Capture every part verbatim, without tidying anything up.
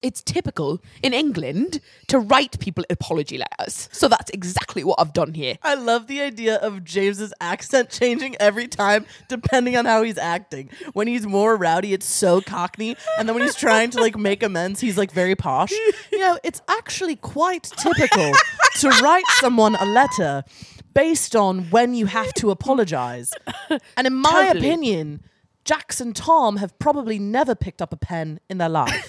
it's typical in England to write people apology letters. So that's exactly what I've done here. I love the idea of James's accent changing every time depending on how he's acting. When he's more rowdy, it's so Cockney. And then when he's trying to like make amends, he's like very posh. You know, it's actually quite typical to write someone a letter based on when you have to apologize. And in my Totally. opinion, Jax and Tom have probably never picked up a pen in their life.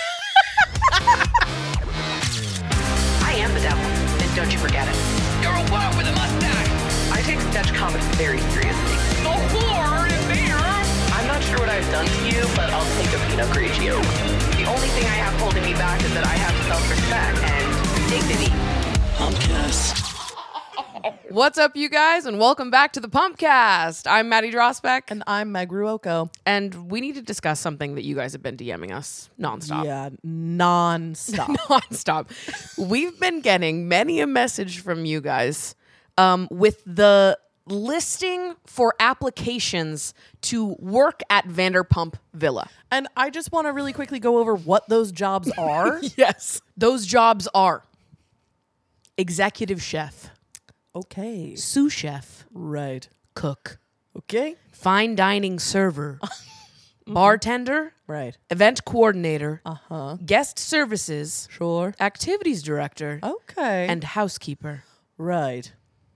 I am the devil, and don't you forget it. You're a whore with a mustache. I take sketch comedy very seriously. The whore in there. I'm not sure what I've done to you, but I'll take a Pinot Grigio. The only thing I have holding me back is that I have self-respect and dignity. Pumpcast. What's up, you guys, and welcome back to the Pumpcast. I'm Maddie Drosbeck, And I'm Meg Ruoko. and we need to discuss something that you guys have been DMing us nonstop. Yeah, non-stop. Nonstop. We've been getting many a message from you guys um, with the listing for applications to work at Vanderpump Villa. And I just want to really quickly go over what those jobs are. Yes. Those jobs are executive chef, Okay. sous chef, Right. cook, Okay. fine dining server, bartender, Right. event coordinator, Uh-huh. guest services, Sure. activities director, Okay. and housekeeper. right.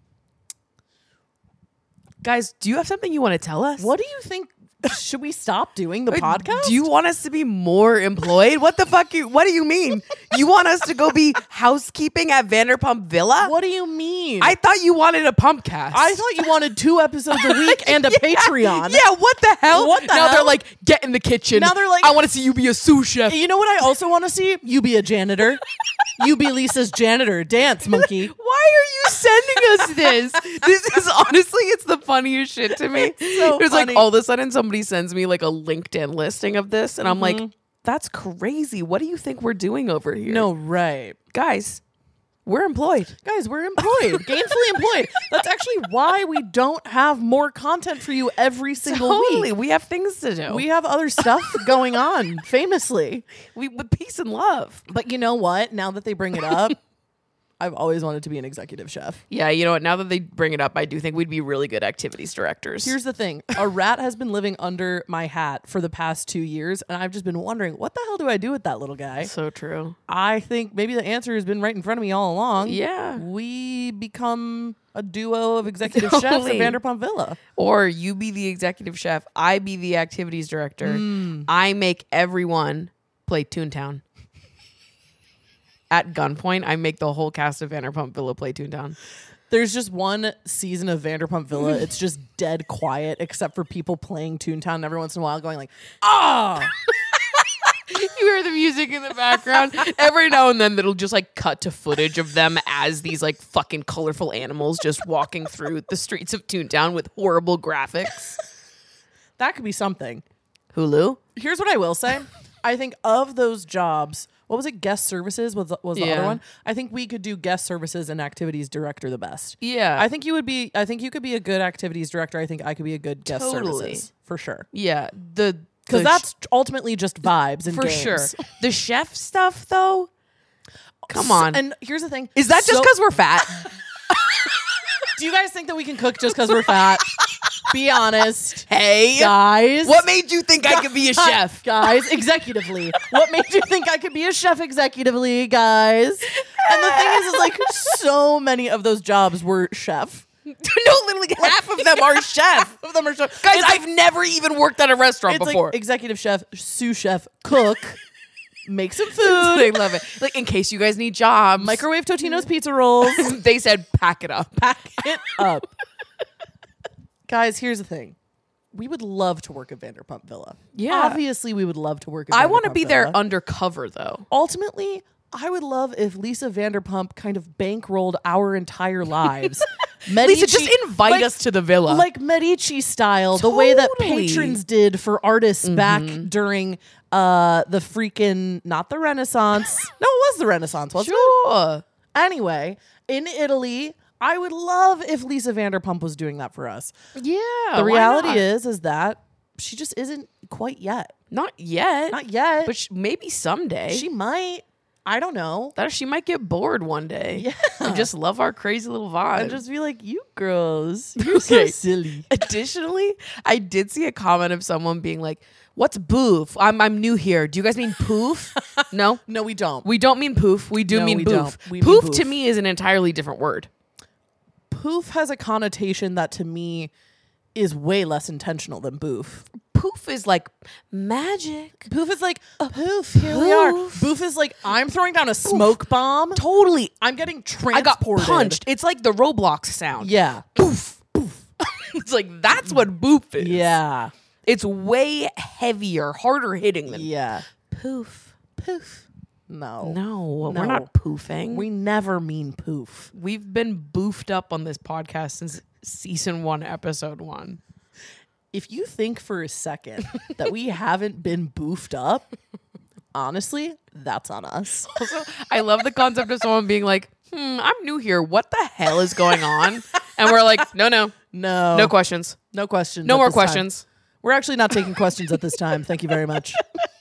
Guys, do you have something you want to tell us? What do you think? Should we stop doing the Wait, podcast? Do you want us to be more employed? What the fuck? You, what do you mean? You want us to go be housekeeping at Vanderpump Villa? What do you mean? I thought you wanted a Pumpcast. I thought you wanted two episodes a week and a Patreon. Yeah, what the hell? What the now hell? they're like, get in the kitchen. Now they're like- I want to see you be a sous chef. You know what I also want to see? You be a janitor. You be Lisa's janitor. Dance, monkey. Why are you sending us this? This is honestly, it's the funniest shit to me. so It's funny. like all of a sudden somebody sends me like a LinkedIn listing of this, and I'm like, that's crazy. What do you think we're doing over here? No, right. guys, we're employed. Guys, we're employed. Gainfully employed. That's actually why we don't have more content for you every single Totally, week. we have things to do. We have other stuff going on, famously. we with peace and love. But you know what? Now that they bring it up, I've always wanted to be an executive chef. Yeah, you know what? Now that they bring it up, I do think we'd be really good activities directors. Here's the thing. A rat has been living under my hat for the past two years, and I've just been wondering, what the hell do I do with that little guy? so true. I think maybe the answer has been right in front of me all along. Yeah. We become a duo of executive chefs at Totally. Vanderpump Villa. Or you be the executive chef, I be the activities director. I make everyone play Toontown. At gunpoint, I make the whole cast of Vanderpump Villa play Toontown. There's just one season of Vanderpump Villa. It's just dead quiet, except for people playing Toontown and every once in a while going like, ah! You hear the music in the background. Every now and then it'll just like cut to footage of them as these like fucking colorful animals just walking through the streets of Toontown with horrible graphics. That could be something. Hulu? Here's what I will say. I think of those jobs, what was it? Guest services was, was the Yeah. other one. I think we could do guest services and activities director the best. Yeah. I think you would be, I think you could be a good activities director. I think I could be a good guest Totally. services for sure. yeah. The Because the that's ultimately just vibes and for games. sure. The chef stuff though. Come on. And here's the thing. Is that just So- because we're fat? Do you guys think that we can cook just because we're fat? Be honest. Hey, Guys. what made you think I could be a chef? Guys, executively. What made you think I could be a chef executively, guys? And the thing is, is like so many of those jobs were chef. No, literally half of them are chef. Of them are chef. Guys, It's like- I've never even worked at a restaurant it's before. like executive chef, sous chef, cook, make some food, They love it. Like, in case you guys need jobs. microwave Totino's pizza rolls, They said pack it up. pack it up. Guys, here's the thing. We would love to work at Vanderpump Villa. Yeah. Obviously, we would love to work at I want to Vanderpump be there Villa. undercover, though. Ultimately, I would love if Lisa Vanderpump kind of bankrolled our entire lives. Lisa, just Medici- invite like- us to the villa. like Medici style, the way that Totally. patrons did for artists back during uh, the freaking, not the Renaissance. No, it was the Renaissance, wasn't it? sure. Anyway, in Italy, I would love if Lisa Vanderpump was doing that for us. Yeah. The why reality not? is, is that she just isn't quite yet. Not yet. Not yet. But sh- maybe someday. she might. I don't know. that she might get bored one day. Yeah. And just love our crazy little vibe. And just be like, you girls, you're so Okay. silly. Additionally, I did see a comment of someone being like, "What's boof? I'm I'm new here. Do you guys mean poof?" No, No, we don't. we don't mean poof. We do No, mean we boof. don't. We mean poof boof. to me is an entirely different word. Poof has a connotation that to me is way less intentional than boof. Poof is like magic. Poof is like, poof, here we are. poof. Boof is like, I'm throwing down a smoke bomb. Totally. I'm getting I transported. got punched. It's like the Roblox sound. Yeah. Poof. Poof. It's like that's what boof is. Yeah. It's way heavier, harder hitting than Yeah. poof. Poof. No. No, No. we're not poofing. We never mean poof. We've been boofed up on this podcast since season one, episode one. If you think for a second that we haven't been boofed up, honestly, that's on us. Also, I love the concept of someone being like, hmm, I'm new here. What the hell is going on? And we're like, no, no, No. no questions. No questions. No at more this time. questions. We're actually not taking questions at this time. Thank you very much.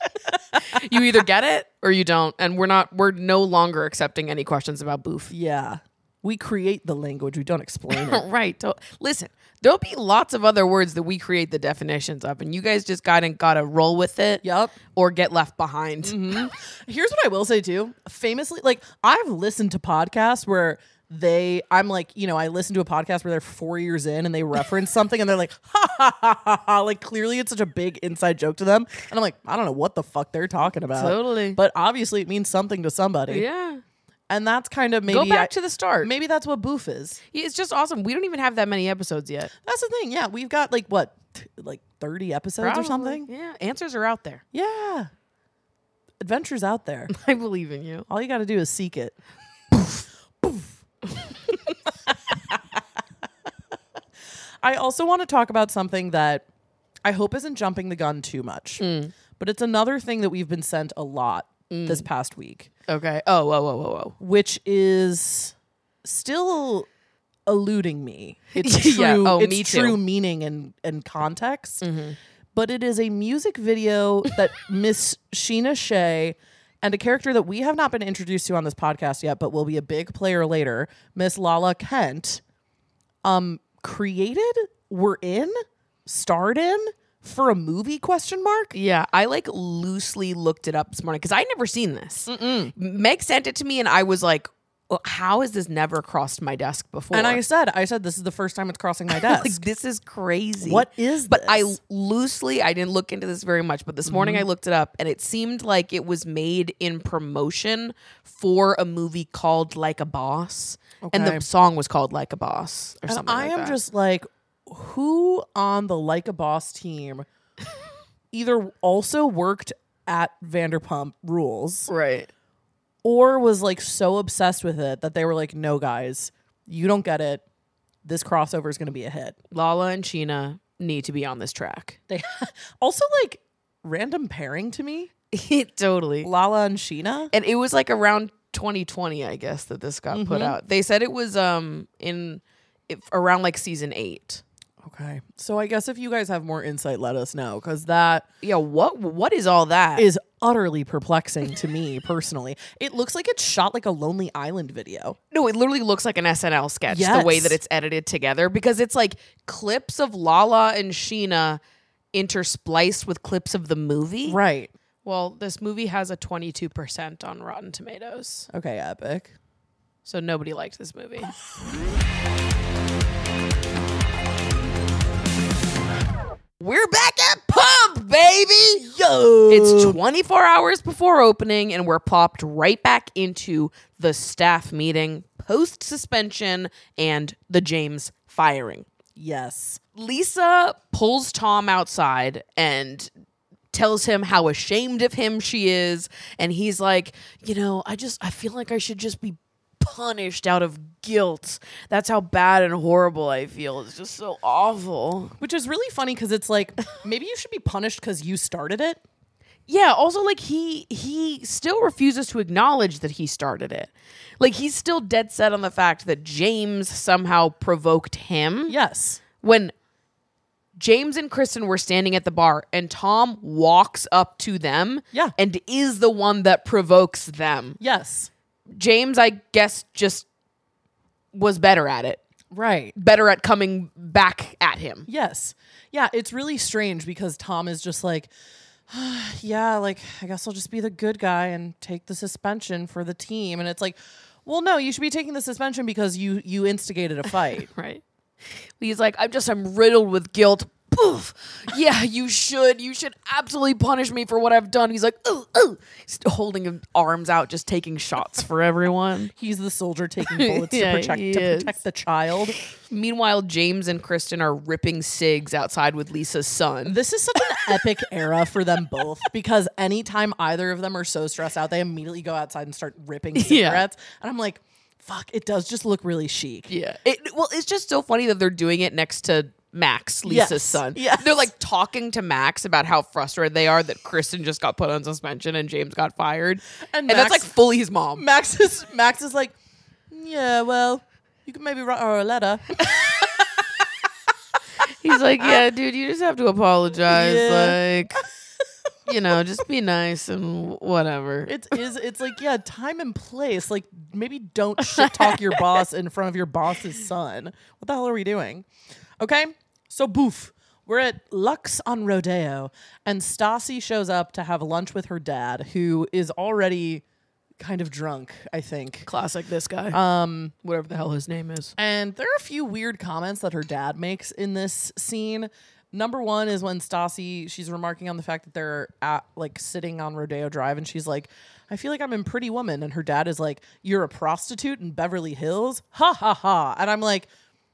You either get it or you don't. And we're not, we're no longer accepting any questions about boof. Yeah. We create the language. We don't explain it. Right. So, listen, there'll be lots of other words that we create the definitions of, and you guys just gotta gotta roll with it. Yup. Or get left behind. Here's what I will say too. Famously, like I've listened to podcasts where they, I'm like, you know, I listen to a podcast where they're four years in and they reference something and they're like, ha ha ha ha ha. Like clearly it's such a big inside joke to them. And I'm like, I don't know what the fuck they're talking about. Totally. But obviously it means something to somebody. Yeah. And that's kind of maybe Go back I- to the start. maybe that's what boof is. Yeah, it's just awesome. We don't even have that many episodes yet. That's the thing. Yeah. We've got like what, t- like thirty episodes or Probably. something. Yeah. Answers are out there. Yeah. Adventure's out there. I believe in you. All you got to do is seek it. I also want to talk about something that I hope isn't jumping the gun too much, but it's another thing that we've been sent a lot this past week, Okay. Oh, whoa, whoa, whoa, whoa. which is still eluding me. It's true, Yeah. Oh, it's me too. true meaning and, and context. But it is a music video that Miss Sheena Shea and a character that we have not been introduced to on this podcast yet, but will be a big player later, Miss Lala Kent, um, created, were in, starred in for a movie question mark? Yeah, I like loosely looked it up this morning because I never seen this. Meg sent it to me and I was like, well, how has this never crossed my desk before? And I said, I said, this is the first time it's crossing my desk. like, this is crazy. What is But I this? loosely, I didn't look into this very much, but this morning I looked it up and it seemed like it was made in promotion for a movie called Like a Boss. And Okay. the song was called Like a Boss or And something I like am that. just like, who on the Like a Boss team either also worked at Vanderpump Rules right. or was like so obsessed with it that they were like, no, guys, you don't get it. This crossover is going to be a hit. Lala and Sheena need to be on this track. They also like random pairing to me, Totally. Lala and Sheena. And it was like around twenty twenty, I guess, that this got put out. They said it was um in if, around like season eight. Okay. So I guess if you guys have more insight, let us know, because that Yeah, what what is all that? is utterly perplexing to me personally. It looks like it's shot like a Lonely Island video. No, it literally looks like an S N L sketch the way Yes. that it's edited together because it's like clips of Lala and Sheena interspliced with clips of the movie. Right. Well, this movie has a twenty-two percent on Rotten Tomatoes. Okay, epic. So nobody liked this movie. We're back at Pump, baby! Yo. It's twenty-four hours before opening, and we're popped right back into the staff meeting, post suspension, and the James firing. Yes. Lisa pulls Tom outside and tells him how ashamed of him she is. And he's like, you know, I just, I feel like I should just be punished out of guilt. That's how bad and horrible I feel. It's just so awful. Which is really funny because it's like, maybe you should be punished because you started it. Yeah, also like he he still refuses to acknowledge that he started it. Like he's still dead set on the fact that James somehow provoked him. Yes. When James and Kristen were standing at the bar, and Tom walks up to them Yeah. and is the one that provokes them. Yes. James, I guess, just was better at it. Right. Better at coming back at him. Yes. Yeah, it's really strange because Tom is just like, yeah, like, I guess I'll just be the good guy and take the suspension for the team. And it's like, well, no, you should be taking the suspension because you you instigated a fight. Right. He's like, I'm just, I'm riddled with guilt. Poof. Yeah, you should. You should absolutely punish me for what I've done. He's like, ooh, ooh. He's holding his arms out, just taking shots for everyone. He's the soldier taking bullets Yeah, to, protect, he to is. protect the child. Meanwhile, James and Kristen are ripping cigs outside with Lisa's son. This is such an epic era for them both because anytime either of them are so stressed out, they immediately go outside and start ripping cigarettes. And I'm like, fuck, it does just look really chic. Yeah. It, well, it's just so funny that they're doing it next to Max, Lisa's Yes, son. yes. They're like talking to Max about how frustrated they are that Kristen just got put on suspension and James got fired. And And, that's Max- like fully his mom. Max is Max is like, yeah, well, you can maybe write her a letter. He's like, yeah, dude, you just have to apologize. Yeah. Like, you know, just be nice and whatever. It is. It's like, yeah, time and place. Like, maybe don't shit talk your boss in front of your boss's son. What the hell are we doing? Okay, so boof. We're at Lux on Rodeo, and Stassi shows up to have lunch with her dad, who is already kind of drunk, I think. Classic this guy. Um, whatever the hell his name is. And there are a few weird comments that her dad makes in this scene. Number one is when Stassi, she's remarking on the fact that they're at, like, sitting on Rodeo Drive, and she's like, I feel like I'm in Pretty Woman. And her dad is like, you're a prostitute in Beverly Hills? Ha ha ha. And I'm like,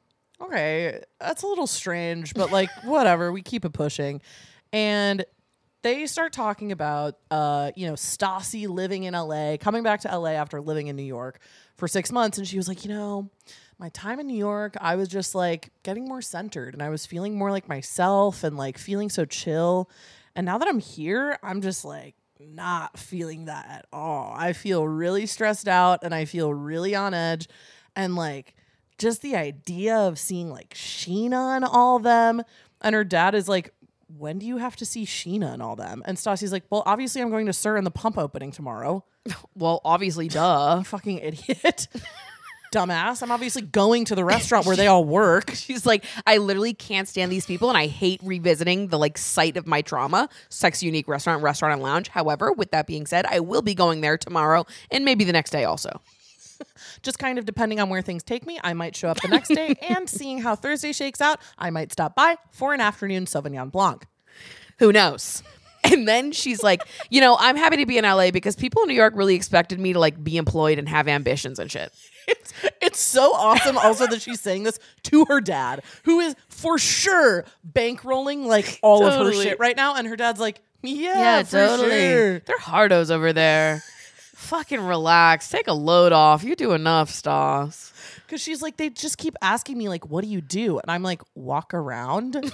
okay, that's a little strange, but like, whatever, we keep it pushing. And they start talking about, uh, you know, Stassi living in L A, coming back to L A after living in New York for six months. And she was like, you know, my time in New York, I was just like getting more centered and I was feeling more like myself and like feeling so chill. And now that I'm here, I'm just like not feeling that at all. I feel really stressed out and I feel really on edge. And like, just the idea of seeing like Sheena and all them. And her dad is like, when do you have to see Sheena and all them? And Stassi's like, well, obviously I'm going to Sir in the Pump opening tomorrow. Well, obviously, duh. Fucking idiot. Dumbass. I'm obviously going to the restaurant where they all work. She's like, I literally can't stand these people and I hate revisiting the like site of my trauma, Sex Unique Restaurant, Restaurant and Lounge. However, with that being said, I will be going there tomorrow and maybe the next day also. Just kind of depending on where things take me, I might show up the next day, and seeing how Thursday shakes out, I might stop by for an afternoon Sauvignon Blanc. Who knows? And then she's like, you know, I'm happy to be in L A because people in New York really expected me to like be employed and have ambitions and shit. It's, it's so awesome also that she's saying this to her dad, who is for sure bankrolling like all of her Totally. shit right now. And her dad's like, yeah, for sure. They're hardos over there. Fucking relax. Take a load off. You do enough, Stas. Because she's like, they just keep asking me, like, what do you do? And I'm like, walk around.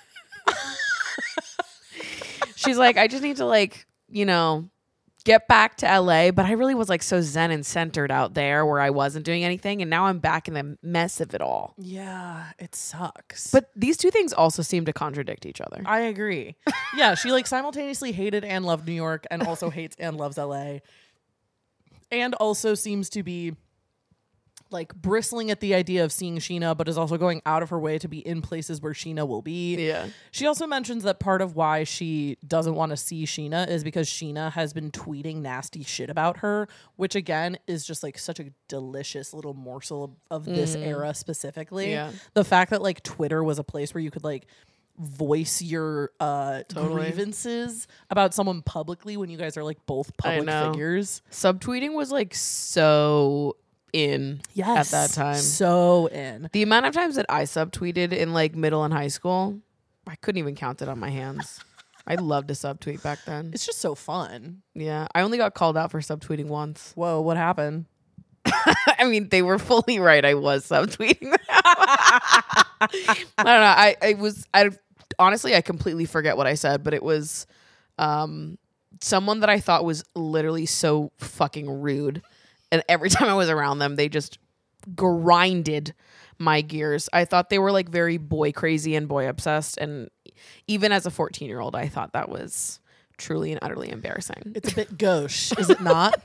She's like, I just need to like, you know, get back to L A. But I really was like so zen and centered out there where I wasn't doing anything. And now I'm back in the mess of it all. Yeah, it sucks. But these two things also seem to contradict each other. I agree. Yeah, she like simultaneously hated and loved New York and also hates and loves L A. And also seems to be like bristling at the idea of seeing Sheena, but is also going out of her way to be in places where Sheena will be. Yeah. She also mentions that part of why she doesn't want to see Sheena is because Sheena has been tweeting nasty shit about her, which again is just like such a delicious little morsel of, of this era specifically. Yeah. The fact that like Twitter was a place where you could like voice your uh Totally. grievances about someone publicly when you guys are like both public know. figures. Subtweeting was like so in Yes. at that time. So in. The amount of times that I subtweeted in like middle and high school, I couldn't even count it on my hands. I loved to subtweet back then. It's just so fun. Yeah. I only got called out for subtweeting once. Whoa, what happened? I mean, they were fully right. I was subtweeting them. I don't know. I, I was, I honestly, I completely forget what I said, but it was um, someone that I thought was literally so fucking rude. And every time I was around them, they just grinded my gears. I thought they were like very boy crazy and boy obsessed. And even as a fourteen year old, I thought that was truly and utterly embarrassing. It's a bit gauche, is it not?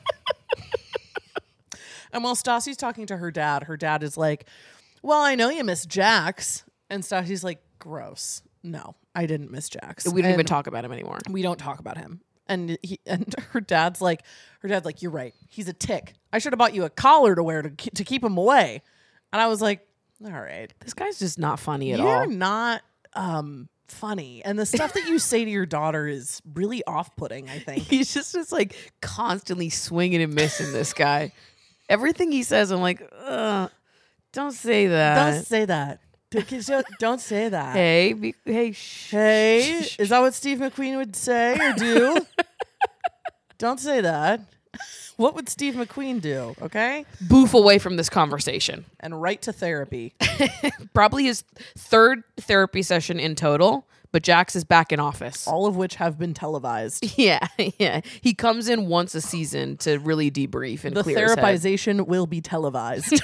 And while Stassi's talking to her dad, her dad is like, well, I know you miss Jax. And Stassi's like, gross. No, I didn't miss Jax. We don't And even talk about him anymore. We don't talk about him. And he and her dad's like, her dad's like, you're right. He's a tick. I should have bought you a collar to wear to ke- to keep him away. And I was like, all right, This guy's just not funny at you're all. not um funny. And the stuff that you say to your daughter is really off-putting, I think. He's just, just like constantly swinging and missing this guy. Everything he says, I'm like, Ugh, don't say that. Don't say that. Don't- Don't say that. Hey, be, hey, shh. Hey, shh, shh. is that what Steve McQueen would say or do? Don't say that. What would Steve McQueen do? Okay. Boof away from this conversation. And right to therapy. Probably his third therapy session in total, but Jax is back in office. All of which have been televised. Yeah, yeah. He comes in once a season to really debrief and The clear his head. therapization will be televised.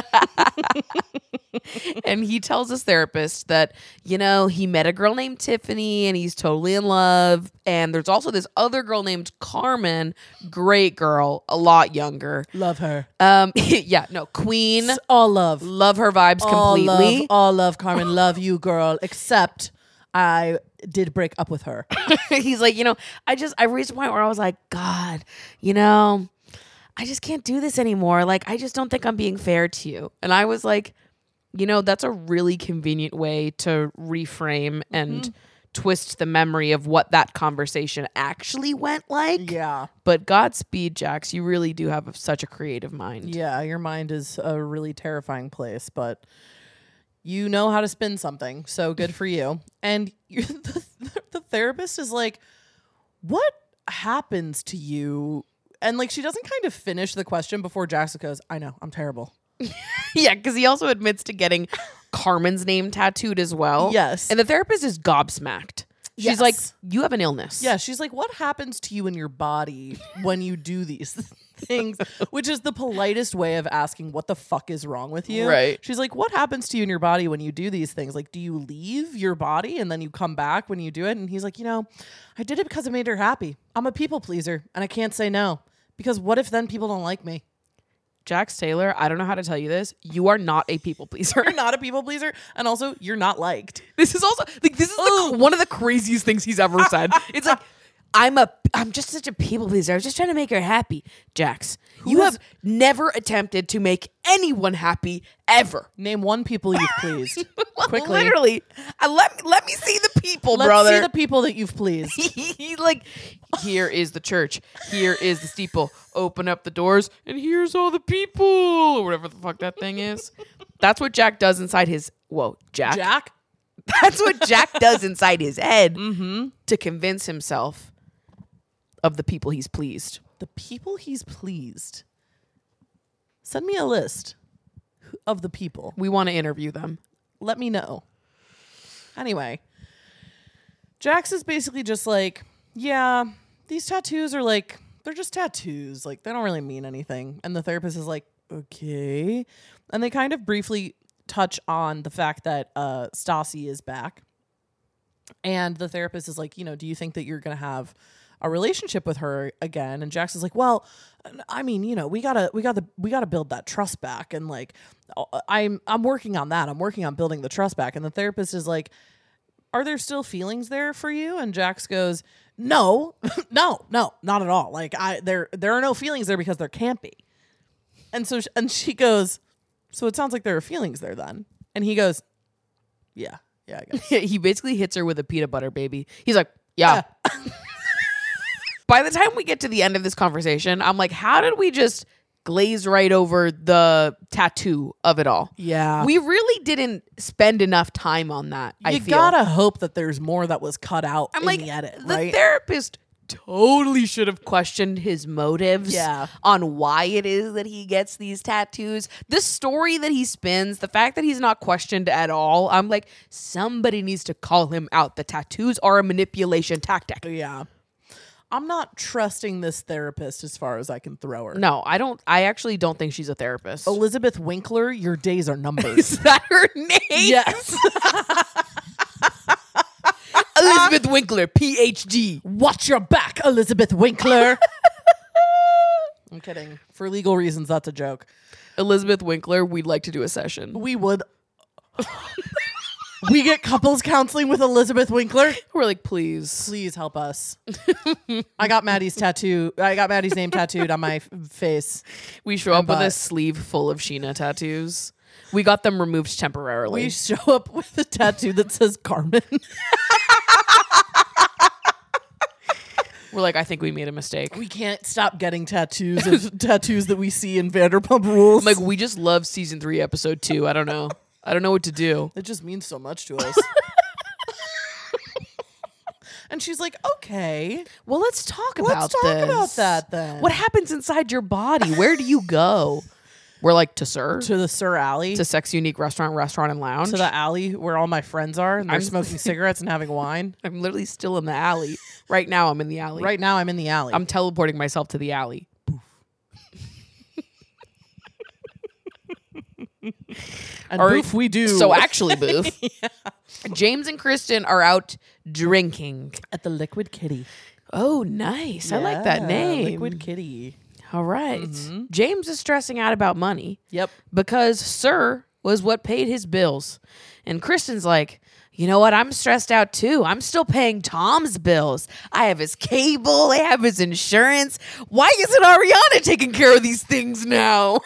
And he tells his therapist that, you know, he met a girl named Tiffany and he's totally in love. And there's also this other girl named Carmen, great girl, a lot younger. Love her. Um, yeah, no, Queen, All love. love her vibes All completely. love. All love, Carmen. Love you, girl. Except I did break up with her. He's like, you know, I just, I reached a point where I was like, God, you know, I just can't do this anymore. Like, I just don't think I'm being fair to you. And I was like, you know, that's a really convenient way to reframe and Mm-hmm. twist the memory of what that conversation actually went like. Yeah. But Godspeed, Jax. You really do have such a creative mind. Yeah, your mind is a really terrifying place, but you know how to spin something, so good for you. And you're the, the therapist is like, what happens to you? And like, she doesn't kind of finish the question before Jax goes, I know, I'm terrible. Yeah, because he also admits to getting Carmen's name tattooed as well. Yes. And the therapist is gobsmacked. She's Yes. like, you have an illness. Yeah, she's like, what happens to you in your body when you do these things? Which is the politest way of asking what the fuck is wrong with you. Right. She's like, what happens to you in your body when you do these things? Like, do you leave your body and then you come back when you do it? And he's like, you know, I did it because it made her happy. I'm a people pleaser and I can't say no. Because what if then people don't like me? Jax Taylor, I don't know how to tell you this. You are not a people pleaser. You're not a people pleaser. And also, you're not liked. This is also like this is the, one of the craziest things he's ever said. It's like I'm a I'm just such a people pleaser. I was just trying to make her happy. Jax, you has- have never attempted to make anyone happy ever. Name one people you've pleased. Quickly. Literally, uh, let me let me see the people, Let's brother. see the people that you've pleased. He's like, here is the church. Here is the steeple. Open up the doors, and here's all the people, or whatever the fuck that thing is. That's what Jack does inside his. Whoa, Jack. Jack? That's what Jack does inside his head to convince himself of the people he's pleased. The people he's pleased. Send me a list of the people. We want to interview them. Let me know. Anyway, Jax is basically just like, yeah, these tattoos are like, they're just tattoos. Like, they don't really mean anything. And the therapist is like, okay. And they kind of briefly touch on the fact that uh, Stassi is back. And the therapist is like, you know, do you think that you're going to have a relationship with her again? And Jax is like, well, I mean, you know, we gotta, we gotta, we gotta build that trust back. And like, I'm, I'm working on that. I'm working on building the trust back. And the therapist is like, are there still feelings there for you? And Jax goes, no, no, no, not at all. Like I, there, there are no feelings there because there can't be. And so, sh- and she goes, so it sounds like there are feelings there then. And he goes, yeah, yeah, I guess. He basically hits her with a peanut butter baby. He's like, yeah. By the time we get to the end of this conversation, I'm like, how did we just glaze right over the tattoo of it all? Yeah. We really didn't spend enough time on that. I You feel. gotta hope that there's more that was cut out I'm in like, the edit, the right? therapist totally should have questioned his motives Yeah. on why it is that he gets these tattoos. The story that he spins, the fact that he's not questioned at all, I'm like, somebody needs to call him out. The tattoos are a manipulation tactic. Yeah. I'm not trusting this therapist as far as I can throw her. No, I don't. I actually don't think she's a therapist. Elizabeth Winkler, your days are numbered. Is that her name? Yes. Elizabeth Winkler, P H D. Watch your back, Elizabeth Winkler. I'm kidding. For legal reasons, that's a joke. Elizabeth Winkler, we'd like to do a session. We would. We get couples counseling with Elizabeth Winkler. We're like, please. Please help us. I got Maddie's tattoo. I got Maddie's name tattooed on my f- face. We show up with a But- sleeve full of Sheena tattoos. We got them removed temporarily. We show up with a tattoo that says Carmen. We're like, I think we made a mistake. We can't stop getting tattoos of tattoos that we see in Vanderpump Rules. Like, we just love season three, episode two. I don't know. I don't know what to do. It just means so much to us. And she's like, okay, Well, let's talk let's about talk this. about that then. What happens inside your body? Where do you go? We're like, to Sir? To the Sir Alley. To Sex Unique Restaurant, Restaurant and Lounge. To the alley where all my friends are and they're I'm- smoking cigarettes and having wine. I'm literally still in the alley. Right now, I'm in the alley. Right now, I'm in the alley. I'm teleporting myself to the alley. and Or- boof, we do. So actually, Boof, James and Kristen are out drinking. at the Liquid Kitty. Oh, nice. I like that Yeah, name. Liquid Kitty. All right. James is stressing out about money Yep. because Sir was what paid his bills. And Kristen's like, you know what? I'm stressed out too. I'm still paying Tom's bills. I have his cable. I have his insurance. Why isn't Ariana taking care of these things now?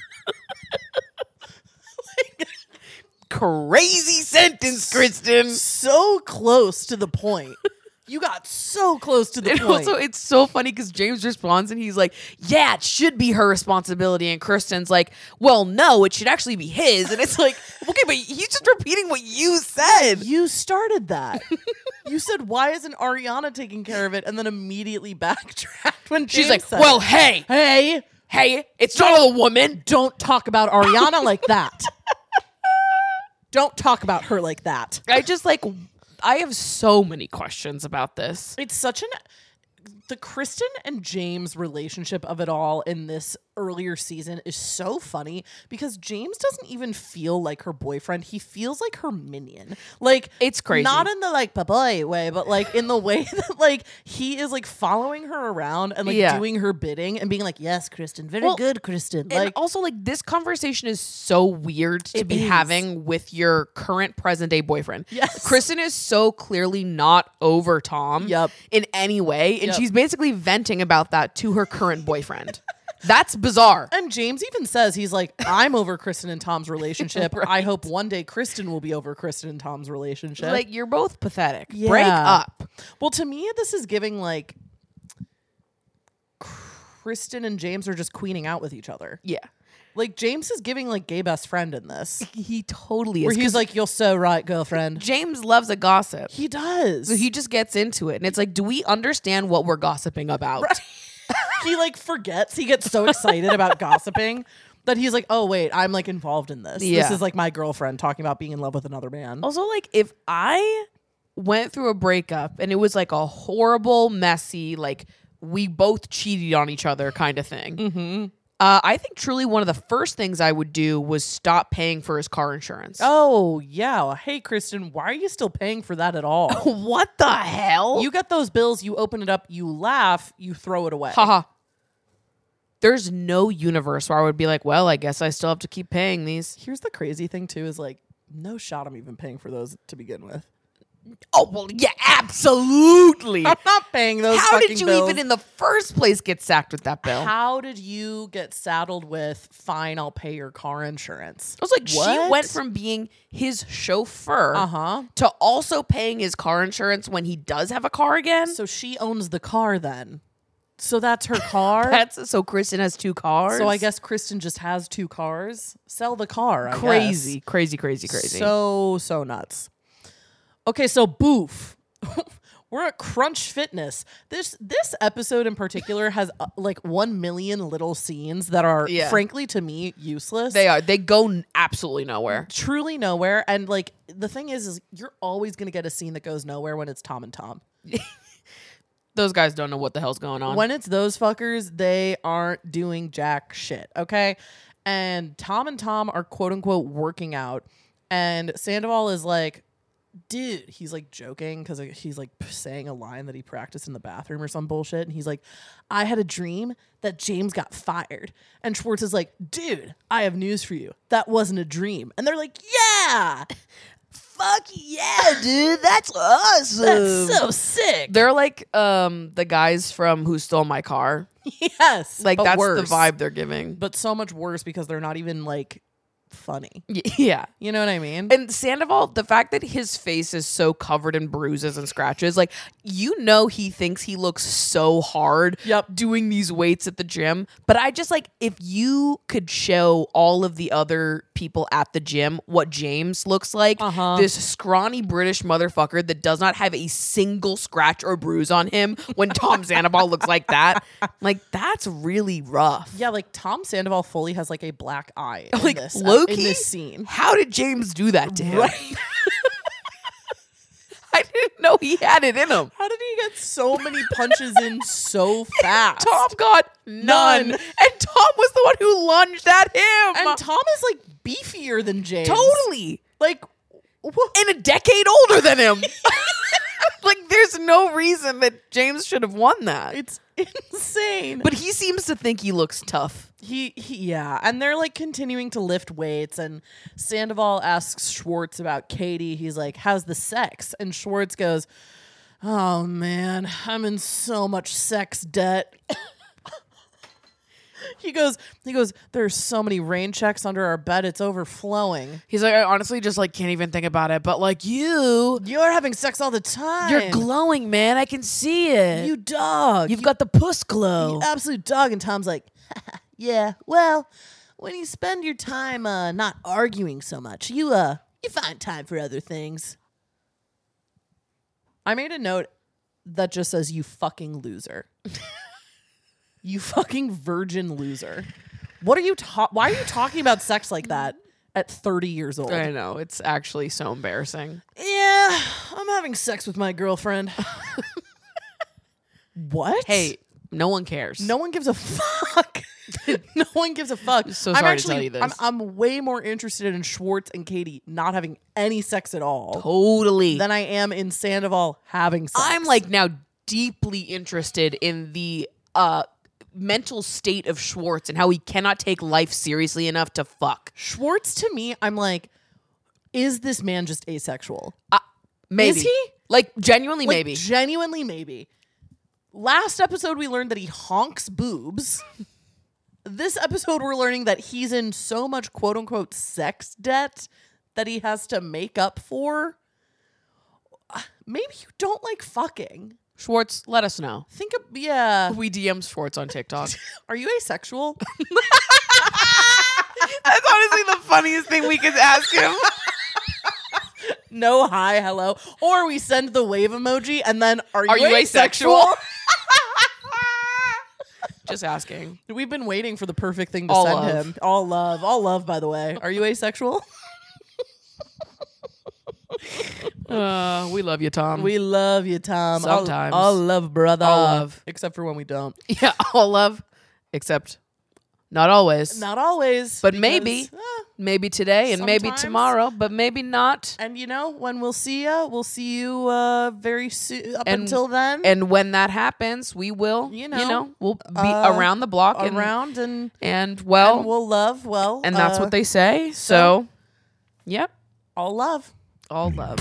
Crazy sentence, Kristen. So close to the point. You got so close to the And point. also, it's so funny because James responds and he's like, yeah, it should be her responsibility. And Kristen's like, well, no, it should actually be his. And it's like, okay, but he's just repeating what you said. You started that. You said, why isn't Ariana taking care of it? And then immediately backtracked when She's James like, said well, it. hey, hey, hey, it's not a woman. don't talk about Ariana like that. Don't talk about her like that. I just like, I have so many questions about this. It's such an the Kristen and James relationship of it all in this earlier season is so funny because James doesn't even feel like her boyfriend. He feels like her minion. Like It's crazy. Not in the like boy way, but like in the way that like he is like following her around and like Yeah. doing her bidding and being like, yes, Kristen, very Well, good, Kristen. And Like also, like, this conversation is so weird to It be is. having with your current present day boyfriend. Yes. Kristen is so clearly not over Tom Yep. in any way. And Yep. she's basically venting about that to her current boyfriend. That's bizarre. and James even says he's like, I'm over Kristen and Tom's relationship. I hope one day Kristen will be over Kristen and Tom's relationship. Like, you're both pathetic. Yeah. Break up. Well, to me, this is giving like Kristen and James are just queening out with each other. Yeah. Like James is giving like gay best friend in this, He totally is. where he's 'cause like, "You're so right, girlfriend." James loves a gossip. He does. So he just gets into it. And it's like, do we understand what we're gossiping about? he like forgets. He gets so excited about gossiping that he's like, "Oh wait, I'm like involved in this. Yeah. This is like my girlfriend talking about being in love with another man." Also, like, if I went through a breakup and it was like a horrible, messy, like, we both cheated on each other kind of thing, Mm-hmm. uh, I think truly one of the first things I would do was stop paying for his car insurance. Oh yeah. Well, hey, Kristen, why are you still paying for that at all? What the hell? You get those bills, you open it up, you laugh, you throw it away. Haha. There's no universe where I would be like, well, I guess I still have to keep paying these. Here's the crazy thing too is like no shot I'm even paying for those to begin with. Oh, well, yeah, absolutely. I'm not paying those How fucking did you bills. even in the first place get sacked with that bill? How did you get saddled with fine, I'll pay your car insurance? I was like, she What? went from being his chauffeur Uh-huh. to also paying his car insurance when he does have a car again. So she owns the car then. So that's her car. That's so Kristen has two cars. so I guess Kristen just has two cars. Sell the car. I crazy, guess. crazy, crazy, crazy. So so nuts. Okay, so Boof. We're at Crunch Fitness. This this episode in particular has uh, like one million little scenes that are, Yeah. frankly, to me, useless. they are. They go n- absolutely nowhere. Truly nowhere. And like the thing is, is you're always gonna get a scene that goes nowhere when it's Tom and Tom. Those guys don't know what the hell's going on. When it's those fuckers, they aren't doing jack shit, okay? And Tom and Tom are quote unquote working out, and Sandoval is like, dude, he's like joking because he's like saying a line that he practiced in the bathroom or some bullshit. And he's like, I had a dream that James got fired. And Schwartz is like, dude, I have news for you. That wasn't a dream. And they're like, yeah, fuck yeah, dude. That's awesome. That's so sick. They're like um, the guys from Who Stole My Car. Yes. Like but that's worse. the vibe they're giving. But so much worse because they're not even like funny. Y- Yeah. You know what I mean? And Sandoval, the fact that his face is so covered in bruises and scratches, like, you know, he thinks he looks so hard Yep. doing these weights at the gym. But I just like, if you could show all of the other people at the gym what James looks like, Uh-huh. this scrawny British motherfucker that does not have a single scratch or bruise on him when Tom Sandoval looks like that, like, that's really rough. Yeah, like Tom Sandoval fully has like a black eye in Like, this, Loki? in this scene. How did James do that to him? Right. I didn't know he had it in him. How did he get so many punches in so fast? Tom got none. None. And Tom was the one who lunged at him. And Tom is like beefier than James. Totally. Like, wh- And a decade older than him. Like, there's no reason that James should have won that. it's insane. But he seems to think he looks tough. He, he, yeah. And they're like continuing to lift weights. And Sandoval asks Schwartz about Katie. He's like, how's the sex? And Schwartz goes, oh man, I'm in so much sex debt. He goes, he goes, there's so many rain checks under our bed, it's overflowing. He's like, I honestly just like can't even think about it. But like you, You're having sex all the time. you're glowing, man. I can see it. You dog. You've You- got the puss glow. you absolute dog. And Tom's like, yeah, well, when you spend your time uh, not arguing so much, you uh, you find time for other things. I made a note that just says, you fucking loser. You fucking virgin loser. What are you ta- Why are you talking about sex like that at thirty years old? I know. It's actually so embarrassing. Yeah, I'm having sex with my girlfriend. What? Hey, no one cares. no one gives a fuck. No one gives a fuck. So I'm sorry to actually, tell you this. I'm, I'm way more interested in Schwartz and Katie not having any sex at all Totally. than I am in Sandoval having sex. I'm like now deeply interested in the uh mental state of Schwartz and how he cannot take life seriously enough to fuck. Schwartz to me, I'm like, is this man just asexual? Maybe. Is he? Like genuinely Like, maybe. Genuinely maybe. Last episode we learned that he honks boobs. This episode we're learning that he's in so much quote unquote sex debt that he has to make up for. Maybe you don't like fucking. Schwartz, let us know. Think of, yeah. We D M Schwartz on TikTok. Are you asexual? That's honestly the funniest thing we could ask him. No, hi, hello. Or we send the wave emoji and then, are you, Are you asexual? asexual? Just asking. We've been waiting for the perfect thing to All send love. him. All love. All love, by the way. Are you asexual? Uh, we love you, Tom. We love you, Tom. All- Sometimes. All, love, brother. All love. Except for when we don't. yeah, all love, except not always. Not always. But because, maybe. eh, Maybe today and maybe Sometimes. tomorrow, but maybe not. and you know, when we'll see you, we'll see you uh, very soon. Up And- until then. And when that happens, we will, You you know, know, we'll be uh, around the block and, around and, and well, and we'll love. Well, and that's uh, what they say. So, so- yep, all love. all love.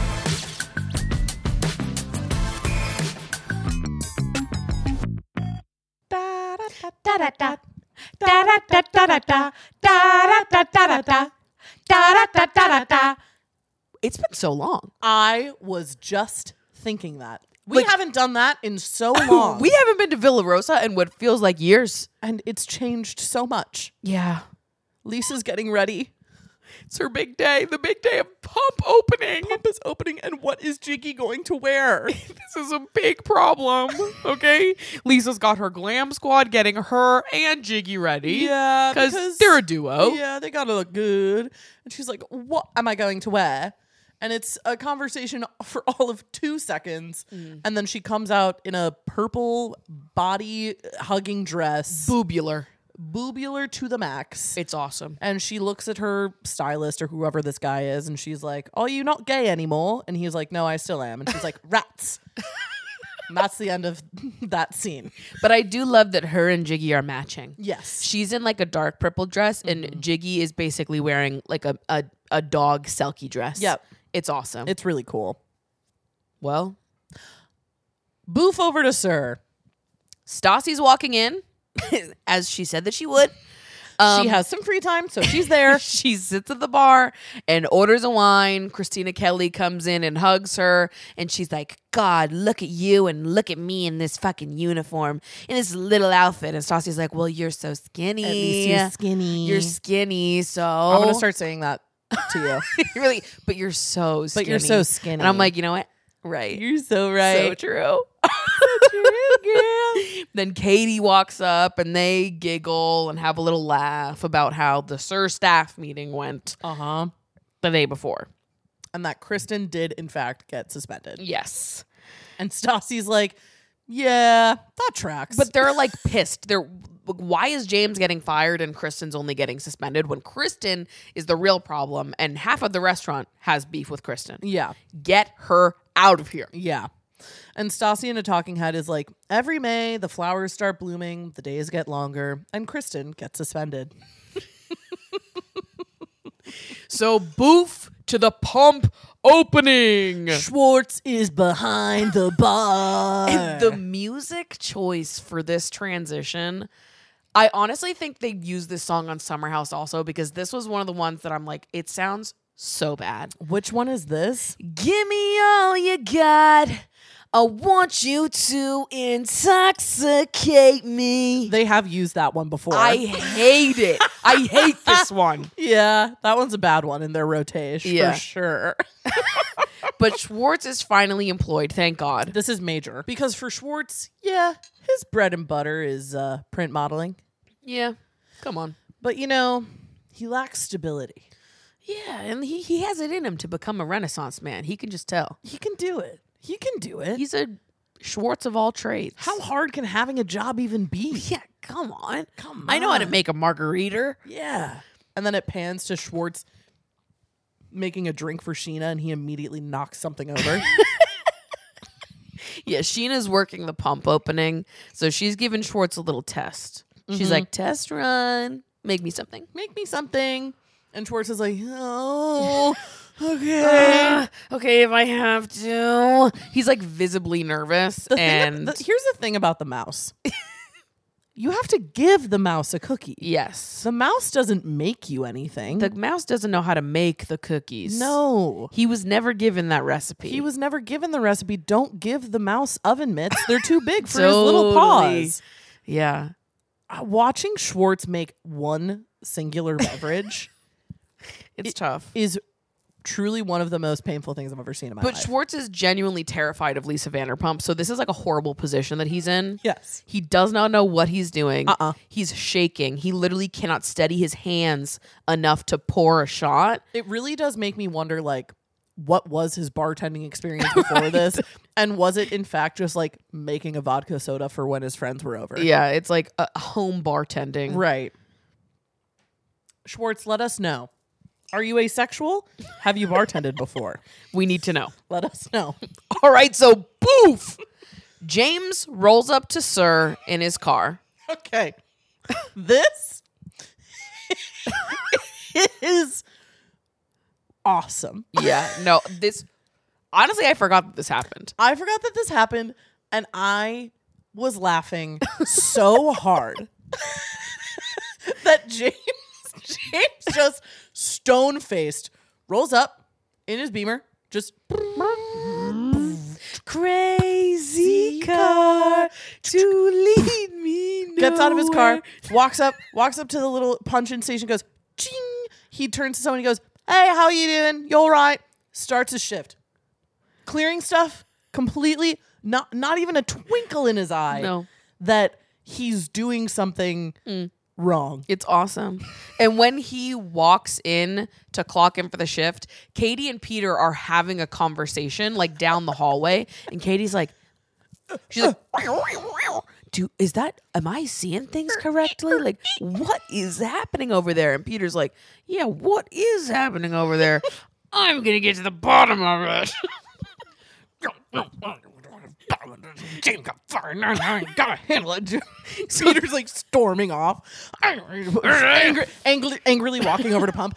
It's been so long. I was just thinking that. We Like- haven't done that in so long. We haven't been to Villa Rosa in what feels like years. and it's changed so much. Yeah. Lisa's getting ready. It's her big day, the big day of Pump opening. Pump is opening, and what is Jiggy going to wear? This is a big problem, okay? Lisa's got her glam squad getting her and Jiggy ready. Yeah, because because- they're a duo. Yeah, they gotta look good. And she's like, what am I going to wear? And it's a conversation for all of two seconds. Mm. And then she comes out in a purple body hugging dress, Boobular. boobular to the max. It's awesome. And she looks at her stylist or whoever this guy is, and she's like, "Oh, you not gay anymore?" And he's like, "No, I still am." And she's like, "Rats." And that's the end of that scene. But I do love that her and Jiggy are matching. Yes. She's in like a dark purple dress, and Mm-hmm. Jiggy is basically wearing like a, a, a dog Selkie dress. Yep. It's awesome. It's really cool. well, Boof over to Sir. Stassi's walking in, as she said that she would. Um, she has some free time, so she's there. She sits at the bar and orders a wine. Christina Kelly comes in and hugs her, and she's like, "God, look at you and look at me in this fucking uniform, in this little outfit." And Stassi's like, "Well, you're so skinny. At least you're skinny. You're skinny, so I'm gonna start saying that to you. really, but you're so skinny. But you're so skinny. And I'm like, you know what? Right. You're so So right. true. Then Katie walks up and they giggle and have a little laugh about how the Sir staff meeting went Uh huh. the day before. And that Kristen did in fact get suspended. Yes. And Stassi's like, "Yeah, that tracks." But they're like pissed. They're why is James getting fired and Kristen's only getting suspended when Kristen is the real problem and half of the restaurant has beef with Kristen? yeah, Get her out of here. yeah. And Stassi in a talking head is like, "Every May, the flowers start blooming, the days get longer, and Kristen gets suspended." So boof to the pump opening. Schwartz is behind the bar. And the music choice for this transition, I honestly think they used this song on Summer House also, because this was one of the ones that I'm like, it sounds so bad. Which one is this? Give me all you got. I want you to intoxicate me. They have used that one before. I hate it. I hate this one. yeah, that one's a bad one in their rotation Yeah. for sure. But Schwartz is finally employed, thank God. This is major because for Schwartz, yeah, his bread and butter is uh, print modeling. Yeah, come on. But you know, he lacks stability. Yeah, and he, he has it in him to become a Renaissance man. He can just tell. He can do it. He can do it. He's a Schwartz of all trades. How hard can having a job even be? Yeah, come on. Come I know how to on. make a margarita. Yeah. And then it pans to Schwartz making a drink for Sheena, and he immediately knocks something over. Yeah, Sheena's working the pump opening, so she's giving Schwartz a little test. She's like, test run, make me something. Make me something. And Schwartz is like, "Oh, okay." Uh, okay, if I have to. He's like visibly nervous. The thing ab- and the- here's the thing about the mouse. You have to give the mouse a cookie. yes, The mouse doesn't make you anything. the mouse doesn't know how to make the cookies. no. He was never given that recipe. He was never given the recipe. Don't give the mouse oven mitts. They're too big for his little Totally. paws. Yeah. Uh, watching Schwartz make one singular beverage It's It- tough. is truly one of the most painful things I've ever seen in my But life. Schwartz is genuinely terrified of Lisa Vanderpump, so this is like a horrible position that he's in. Yes. He does not know what he's doing. Uh-uh. He's shaking. He literally cannot steady his hands enough to pour a shot. It really does make me wonder, like, what was his bartending experience before this? And was it, in fact, just like making a vodka soda for when his friends were over? Yeah, it's like a home bartending. Right. Schwartz, let us know. Are you asexual? Have you bartended before? We need to know. Let us know. All right, so poof. James rolls up to Sir in his car. Okay. This is awesome. Yeah, no, this honestly, I forgot that this happened. I forgot that this happened, and I was laughing so hard that James James just stone faced rolls up in his Beamer, just Crazy car to lead me nowhere. gets out of his car, walks up, walks up to the little punch-in station, goes, ching. He turns to someone, he goes, "Hey, how you doing? You all right?" Starts his shift. Clearing stuff completely, not not even a twinkle in his eye No. that he's doing something wrong. It's awesome. And when he walks in to clock in for the shift, Katie and Peter are having a conversation like down the hallway. And Katie's like, she's like, do is that, am I seeing things correctly? Like, what is happening over there? And Peter's like, yeah, what is happening over there? I'm going to get to the bottom of it. Gotta handle it. Peter's like storming off, angry, angry, angrily walking over to Pump.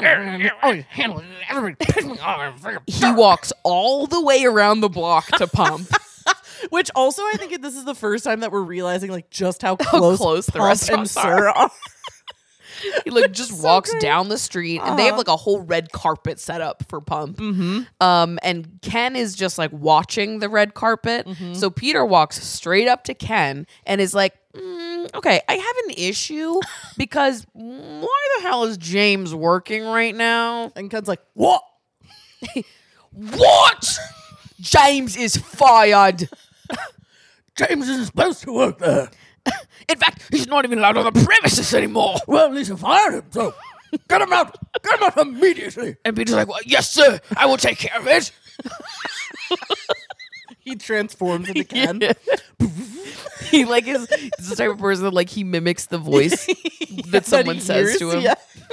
He walks all the way around the block to Pump. Which also, I think this is the first time that we're realizing like just how close, close the Pump and restaurants Sir are. He like just walks great. down the street, and they have like a whole red carpet set up for Pump. Mm-hmm. Um, and Ken is just like watching the red carpet. Mm-hmm. So Peter walks straight up to Ken and is like, mm, "Okay, I have an issue because why the hell is James working right now?" And Ken's like, what? What? James is fired. James isn't supposed to work there. In fact, he's not even allowed on the premises anymore. Well, Lisa fired him, so get him out. Get him out immediately. And Peter's like, well, yes, sir. I will take care of it. He transforms into Ken. Yeah. He like is he's the type of person that like he mimics the voice that someone he says hears, to him. yeah.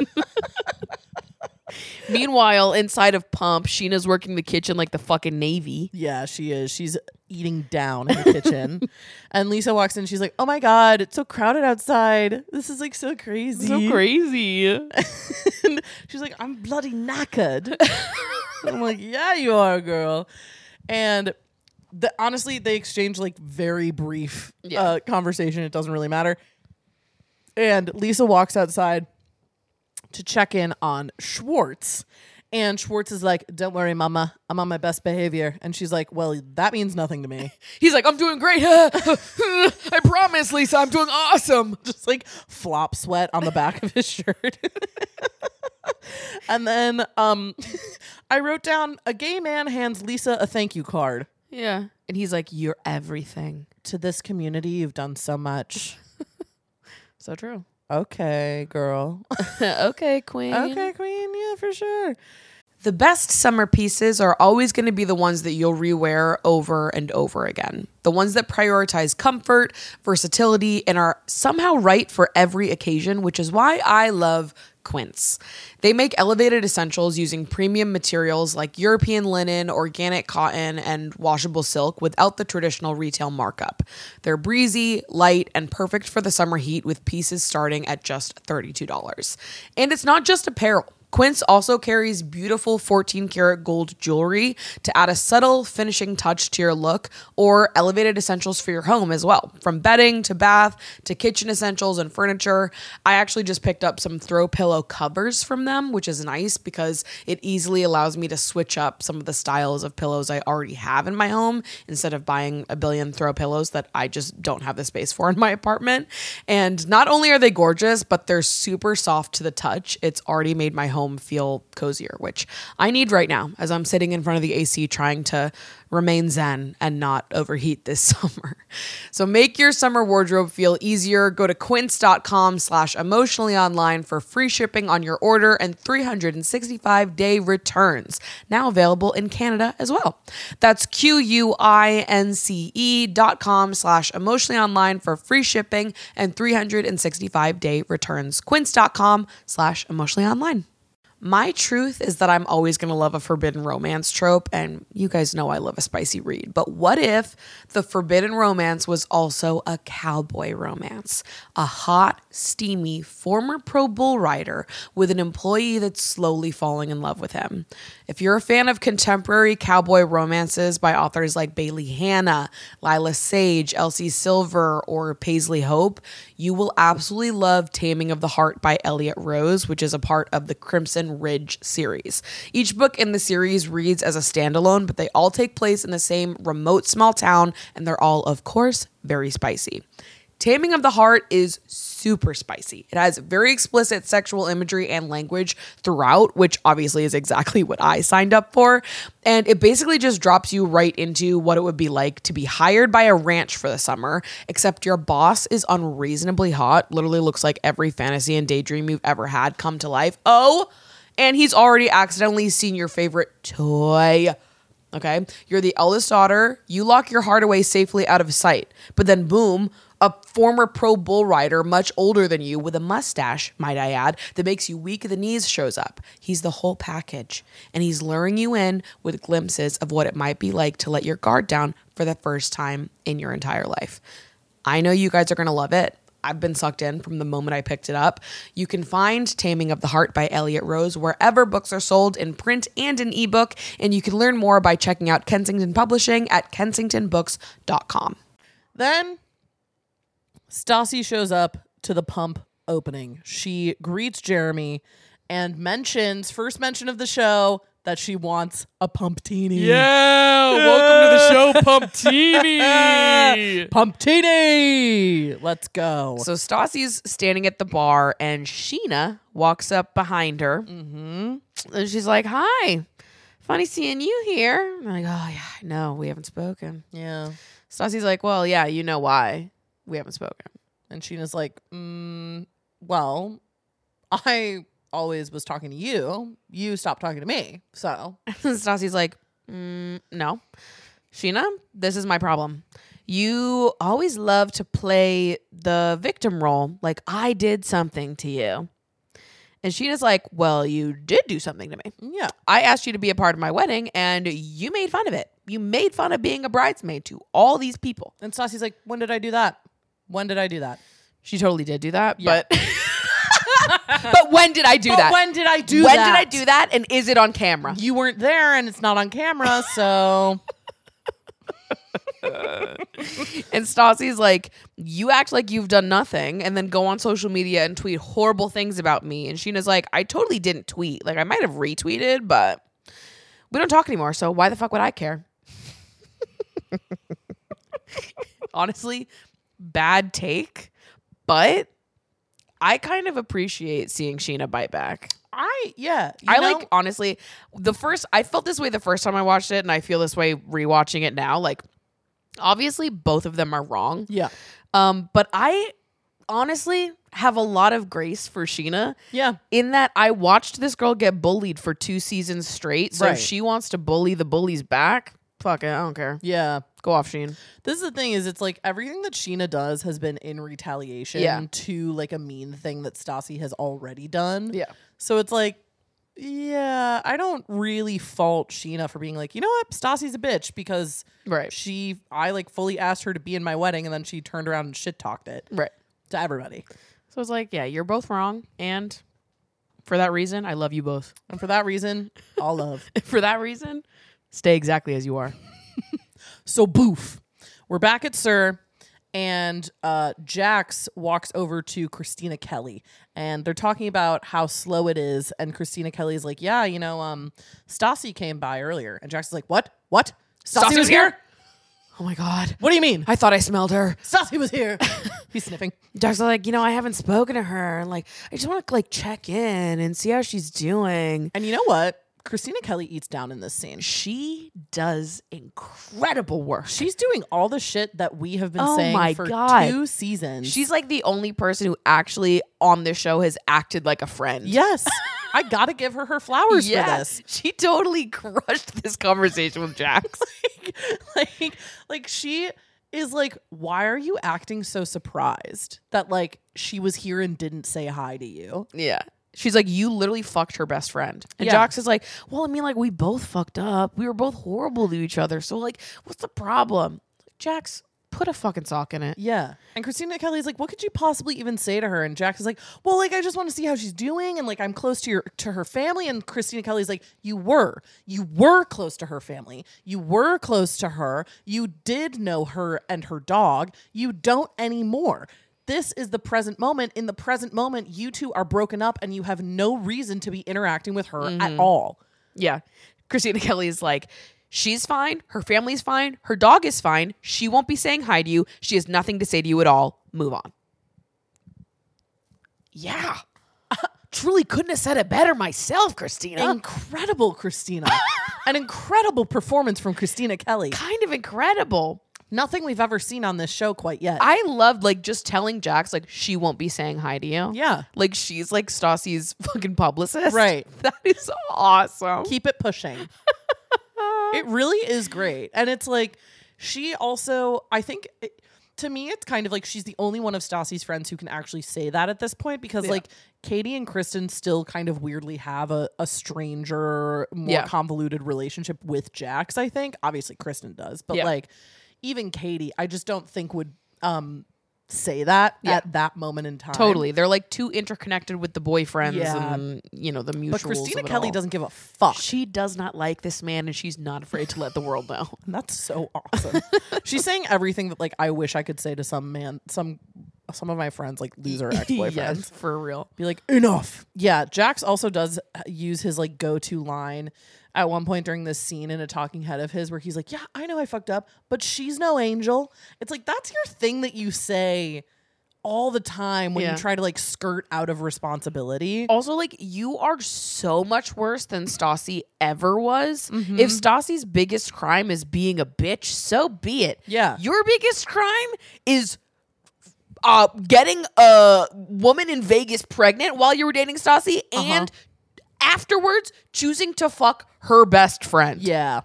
Meanwhile, inside of Pump, Sheena's working the kitchen like the fucking Navy. Yeah, she is. She's eating down in the kitchen. And Lisa walks in. She's like, oh my God, it's so crowded outside. This is like so crazy. So crazy. And she's like, I'm bloody knackered. I'm like, yeah, you are, girl. And the, honestly, they exchange like very brief Yeah. uh, conversation. It doesn't really matter. And Lisa walks outside to check in on Schwartz. And Schwartz is like, don't worry, mama. I'm on my best behavior. And she's like, well, that means nothing to me. He's like, I'm doing great. I promise, Lisa, I'm doing awesome. Just like flop sweat on the back of his shirt. And then um, I wrote down, a gay man hands Lisa a thank you card. Yeah. And he's like, you're everything. To this community, you've done so much. So true. Okay, girl. Okay, queen. Okay, queen. Yeah, for sure. The best summer pieces are always going to be the ones that you'll rewear over and over again. The ones that prioritize comfort, versatility, and are somehow right for every occasion, which is why I love Quince. They make elevated essentials using premium materials like European linen, organic cotton, and washable silk without the traditional retail markup. They're breezy, light, and perfect for the summer heat with pieces starting at just thirty-two dollars. And it's not just apparel. Quince also carries beautiful fourteen karat gold jewelry to add a subtle finishing touch to your look, or elevated essentials for your home as well. From bedding to bath to kitchen essentials and furniture. I actually just picked up some throw pillow covers from them, which is nice because it easily allows me to switch up some of the styles of pillows I already have in my home instead of buying a billion throw pillows that I just don't have the space for in my apartment. And not only are they gorgeous, but they're super soft to the touch. It's already made my home feel cozier, which I need right now as I'm sitting in front of the A C trying to remain zen and not overheat this summer. So make your summer wardrobe feel easier. Go to quince.com slash emotionally online for free shipping on your order and three hundred sixty-five day returns. Now available in Canada as well. That's Q-U-I-N-C-E dot com slash emotionally online for free shipping and three hundred sixty-five day returns. Quince.com slash emotionally online. My truth is that I'm always going to love a forbidden romance trope, and you guys know I love a spicy read. But what if the forbidden romance was also a cowboy romance? A hot, steamy, former pro bull rider with an employee that's slowly falling in love with him. If you're a fan of contemporary cowboy romances by authors like Bailey Hanna, Lila Sage, Elsie Silver, or Paisley Hope, you will absolutely love Taming of the Heart by Elliot Rose, which is a part of the Crimson Ridge series. Each book in the series reads as a standalone, but they all take place in the same remote small town, and they're all, of course, very spicy. Taming of the Heart is super spicy. It has very explicit sexual imagery and language throughout, which obviously is exactly what I signed up for. And it basically just drops you right into what it would be like to be hired by a ranch for the summer, except your boss is unreasonably hot, literally looks like every fantasy and daydream you've ever had come to life. Oh, and he's already accidentally seen your favorite toy. Okay, you're the eldest daughter. You lock your heart away safely out of sight. But then boom, a former pro bull rider, much older than you, with a mustache, might I add, that makes you weak at the knees shows up. He's the whole package. And he's luring you in with glimpses of what it might be like to let your guard down for the first time in your entire life. I know you guys are going to love it. I've been sucked in from the moment I picked it up. You can find Taming of the Heart by Elliot Rose wherever books are sold in print and in ebook. And you can learn more by checking out Kensington Publishing at kensington books dot com. Then Stassi shows up to the pump opening. She greets Jeremy and mentions, first mention of the show, that she wants a pumptini. Yeah, welcome to the show, Pumptini. Pumptini! Let's go. So Stassi's standing at the bar and Sheena walks up behind her. Mm-hmm. And she's like, hi, funny seeing you here. I'm like, oh yeah, no, we haven't spoken. Yeah. Stassi's like, well, yeah, you know why we haven't spoken. And Sheena's like, mm, well, I always was talking to you. You stopped talking to me. So Stassi's like, mm, no. Sheena, this is my problem. You always love to play the victim role, like I did something to you. And Sheena's like, well, you did do something to me. yeah. I asked you to be a part of my wedding and you made fun of it. You made fun of being a bridesmaid to all these people. And Stassi's like, when did I do that? When did I do that? She totally did do that, Yeah. but but when did I do But that? when did I do when that? did I do that? And is it on camera? You weren't there and it's not on camera, so And Stassi's like, you act like you've done nothing and then go on social media and tweet horrible things about me. And Sheena's like, I totally didn't tweet. Like, I might have retweeted, but we don't talk anymore, so why the fuck would I care? Honestly, bad take, but I kind of appreciate seeing Sheena bite back. I yeah. you I know- like, honestly, the first, I felt this way the first time I watched it, and I feel this way rewatching it now. Like, obviously, both of them are wrong. Yeah. Um, but I honestly have a lot of grace for Sheena. Yeah. In that I watched this girl get bullied for two seasons straight. So Right. if she wants to bully the bullies back, fuck it, I don't care. Yeah. Go off, Sheen. This is the thing is it's like everything that Sheena does has been in retaliation Yeah. to like a mean thing that Stassi has already done. Yeah. So it's like, yeah, I don't really fault Sheena for being like, you know what, Stassi's a bitch because Right. she I like fully asked her to be in my wedding and then she turned around and shit talked it Right. to everybody. So it's like, yeah, you're both wrong. And for that reason, I love you both. And for that reason, all love. For that reason, stay exactly as you are. So boof. We're back at Sir, and uh, Jax walks over to Christina Kelly, and they're talking about how slow it is. And Christina Kelly's like, "Yeah, you know, um, Stassi came by earlier." And Jax is like, "What? What? Stassi, Stassi was here? Oh my God. What do you mean? I thought I smelled her. Stassi was here." He's sniffing. Jack's like, you know, I haven't spoken to her. And like, I just want to like check in and see how she's doing. And you know what? Christina Kelly eats down in this scene. She does incredible work. She's doing all the shit that we have been Oh saying my for God. two seasons. She's like the only person who actually on this show has acted like a friend. yes. I gotta give her her flowers for Yeah, this. she totally crushed this conversation with Jax. like like she is like, why are you acting so surprised that like she was here and didn't say hi to you? Yeah. She's like, you literally fucked her best friend. And Yeah. Jax is like, well, I mean, like, we both fucked up. We were both horrible to each other. So, like, what's the problem? Jax, put a fucking sock in it. Yeah. And Christina Kelly's like, what could you possibly even say to her? And Jax is like, well, like, I just want to see how she's doing. And like, I'm close to your to her family. And Christina Kelly's like, you were. You were close to her family. You were close to her. You did know her and her dog. You don't anymore. This is the present moment. In the present moment, you two are broken up and you have no reason to be interacting with her at all. Yeah. Christina Kelly is like, She's fine. Her family's fine. Her dog is fine. She won't be saying hi to you. She has nothing to say to you at all. Move on. Yeah. Truly couldn't have said it better myself, Christina. Incredible, Christina. An incredible performance from Christina Kelly. Kind of incredible. Nothing we've ever seen on this show quite yet. I loved like just telling Jax like she won't be saying hi to you. Yeah. Like she's like Stassi's fucking publicist. Right. That is awesome. Keep it pushing. It really is great. And it's like, she also, I think, it, to me, it's kind of like she's the only one of Stassi's friends who can actually say that at this point because, Yeah. like, Katie and Kristen still kind of weirdly have a, a stranger, more Yeah. convoluted relationship with Jax, I think. Obviously, Kristen does. But, Yeah. like, even Katie, I just don't think would um, say that Yeah. at that moment in time. Totally. They're like too interconnected with the boyfriends Yeah. and, you know, the mutuals. But Christina of it Kelly all. doesn't give a fuck. She does not like this man and she's not afraid to let the world know. And that's so awesome. She's saying everything that like I wish I could say to some man, some some of my friends, like loser ex-boyfriends. Yes, for real. Be like, enough. Yeah, Jax also does use his like go-to line at one point during this scene in a talking head of his where he's like, yeah, I know I fucked up, but she's no angel. It's like, that's your thing that you say all the time when Yeah. you try to like skirt out of responsibility. Also, like, you are so much worse than Stassi ever was. Mm-hmm. If Stassi's biggest crime is being a bitch, so be it. Yeah. Your biggest crime is uh, getting a woman in Vegas pregnant while you were dating Stassi and afterwards choosing to fuck her best friend. Yeah.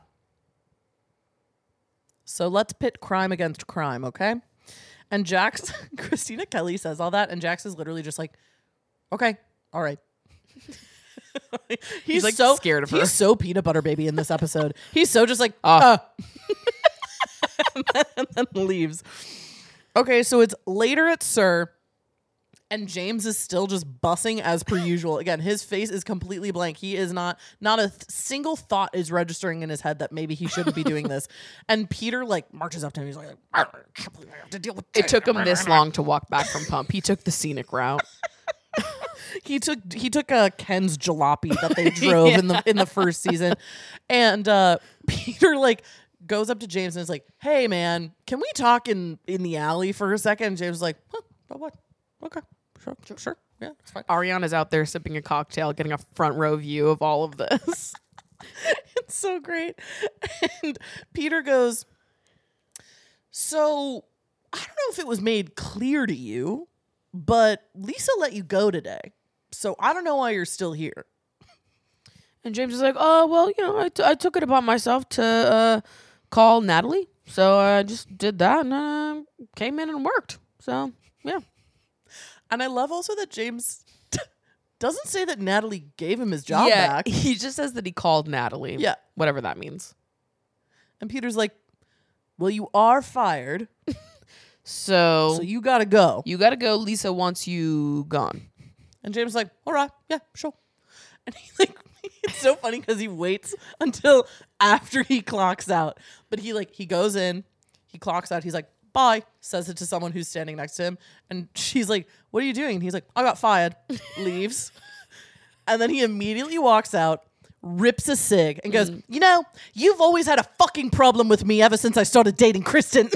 So let's pit crime against crime, okay? And Jax, Christina Kelly says all that, and Jax is literally just like, okay, all right. he's, like, so scared of her. He's so peanut butter baby in this episode. He's so just like, Uh. uh. and, then, and then leaves. Okay, so it's later at Sir, and James is still just bussing as per usual. Again, his face is completely blank. He is not, not a th- single thought is registering in his head that maybe he shouldn't be doing this. And Peter like marches up to him. He's like, I can't believe I have to deal with It took him this long to walk back from Pump. He took the scenic route. He took he took a Ken's jalopy that they drove in the in the first season, and uh, Peter like goes up to James and is like, "Hey man, can we talk in in the alley for a second?" And James is like, huh, "About what? Okay, sure, sure, sure, yeah, it's fine." Ariana's out there sipping a cocktail, getting a front row view of all of this. It's so great. And Peter goes, "So I don't know if it was made clear to you, but Lisa let you go today. So I don't know why you're still here." And James is like, oh, well, you know, I, t- I took it upon myself to uh, call Natalie. So I just did that and uh, came in and worked. So, yeah. And I love also that James doesn't say that Natalie gave him his job yeah, back. he just says that he called Natalie. Yeah. Whatever that means. And Peter's like, well, you are fired, So, so you gotta go. you got to go. Lisa wants you gone. And James is like, all right, yeah, sure. And he like, it's so funny because he waits until after he clocks out. But he like, he goes in, he clocks out, he's like, bye, says it to someone who's standing next to him. And she's like, what are you doing? And he's like, I got fired, leaves. And then he immediately walks out, rips a cig, and goes, you know, you've always had a fucking problem with me ever since I started dating Kristen.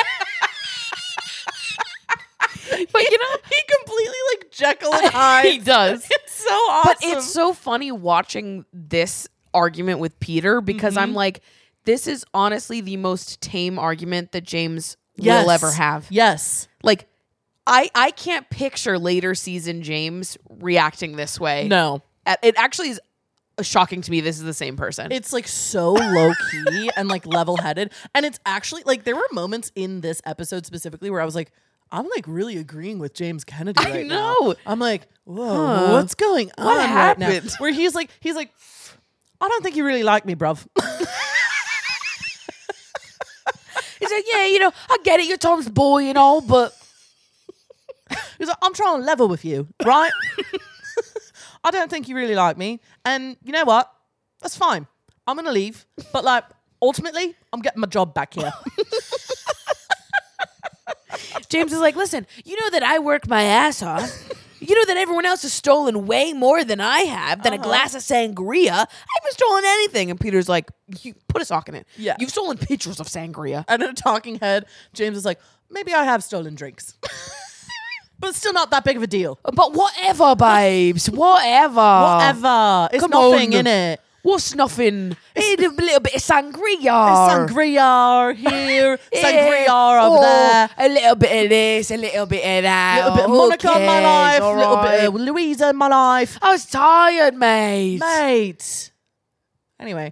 But, you know, He completely like Jekyll and Hyde. he does. It's so awesome. But it's so funny watching this argument with Peter because Mm-hmm. I'm like, this is honestly the most tame argument that James Yes. will ever have. Yes. Like, I I can't picture later season James reacting this way. No. At- It actually is shocking to me this is the same person. It's like so low key and like level headed. And it's actually like there were moments in this episode specifically where I was like, I'm like really agreeing with James Kennedy I right know. now. I'm like, whoa, Huh. what's going on What right now? happened? Where he's like, he's like, I don't think you really like me, bruv. He's like, yeah, you know, I get it, you're Tom's boy and all, but He's like, I'm trying to level with you, right? I don't think you really like me. And you know what? That's fine. I'm going to leave. But like, ultimately, I'm getting my job back here. James is like, listen, you know that I work my ass off. you know that everyone else has stolen way more than I have, than Uh-huh. a glass of sangria. I haven't stolen anything. And Peter's like, you put a sock in it. Yeah. You've stolen pitchers of sangria. And in a talking head, James is like, maybe I have stolen drinks. But it's still not that big of a deal. But whatever, babes. Whatever. Whatever. It's come nothing, on. in it. What's nothing? It's a little bit of sangria. Sangria here, Yeah. sangria over Oh, there. A little bit of this, a little bit of that. A little bit of Who Monica in my cares? life, a All little right. bit of Louisa in my life. I was tired, mate. Mate. Anyway.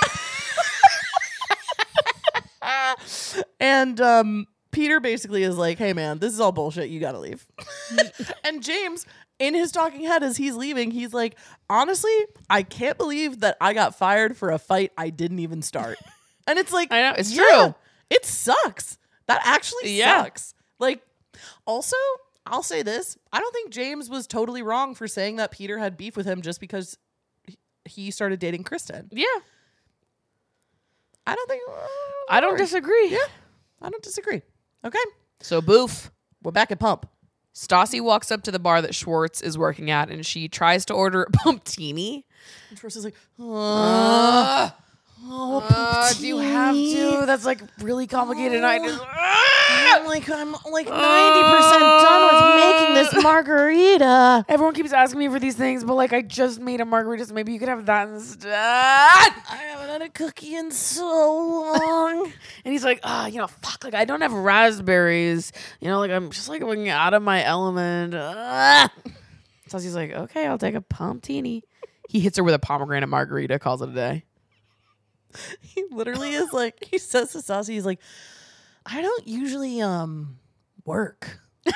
And um, Peter basically is like, hey, man, this is all bullshit. You got to leave. And James, in his talking head as he's leaving, he's like, honestly, I can't believe that I got fired for a fight I didn't even start. And it's like, I know, it's yeah, true. It sucks. That actually Yeah. sucks. Like, also, I'll say this. I don't think James was totally wrong for saying that Peter had beef with him just because he started dating Kristen. Yeah. I don't think. uh, I don't whatever. disagree. Yeah, I don't disagree. Okay, So, boof. we're back at Pump. Stassi walks up to the bar that Schwartz is working at, and she tries to order a pumptini. And Schwartz is like, Uh, oh, oh uh, do you have to? That's like really complicated. I just. I'm like, I'm like ninety percent done with making this margarita. Everyone keeps asking me for these things, but like I just made a margarita, so maybe you could have that instead. I haven't had a cookie in so long. And he's like, ah, you know, fuck, like I don't have raspberries. You know, like I'm just like going out of my element. Ah. So he's like, okay, I'll take a pumptini. He hits her with a pomegranate margarita, calls it a day. He literally is like, he says to Stassi, he's like, I don't usually um work.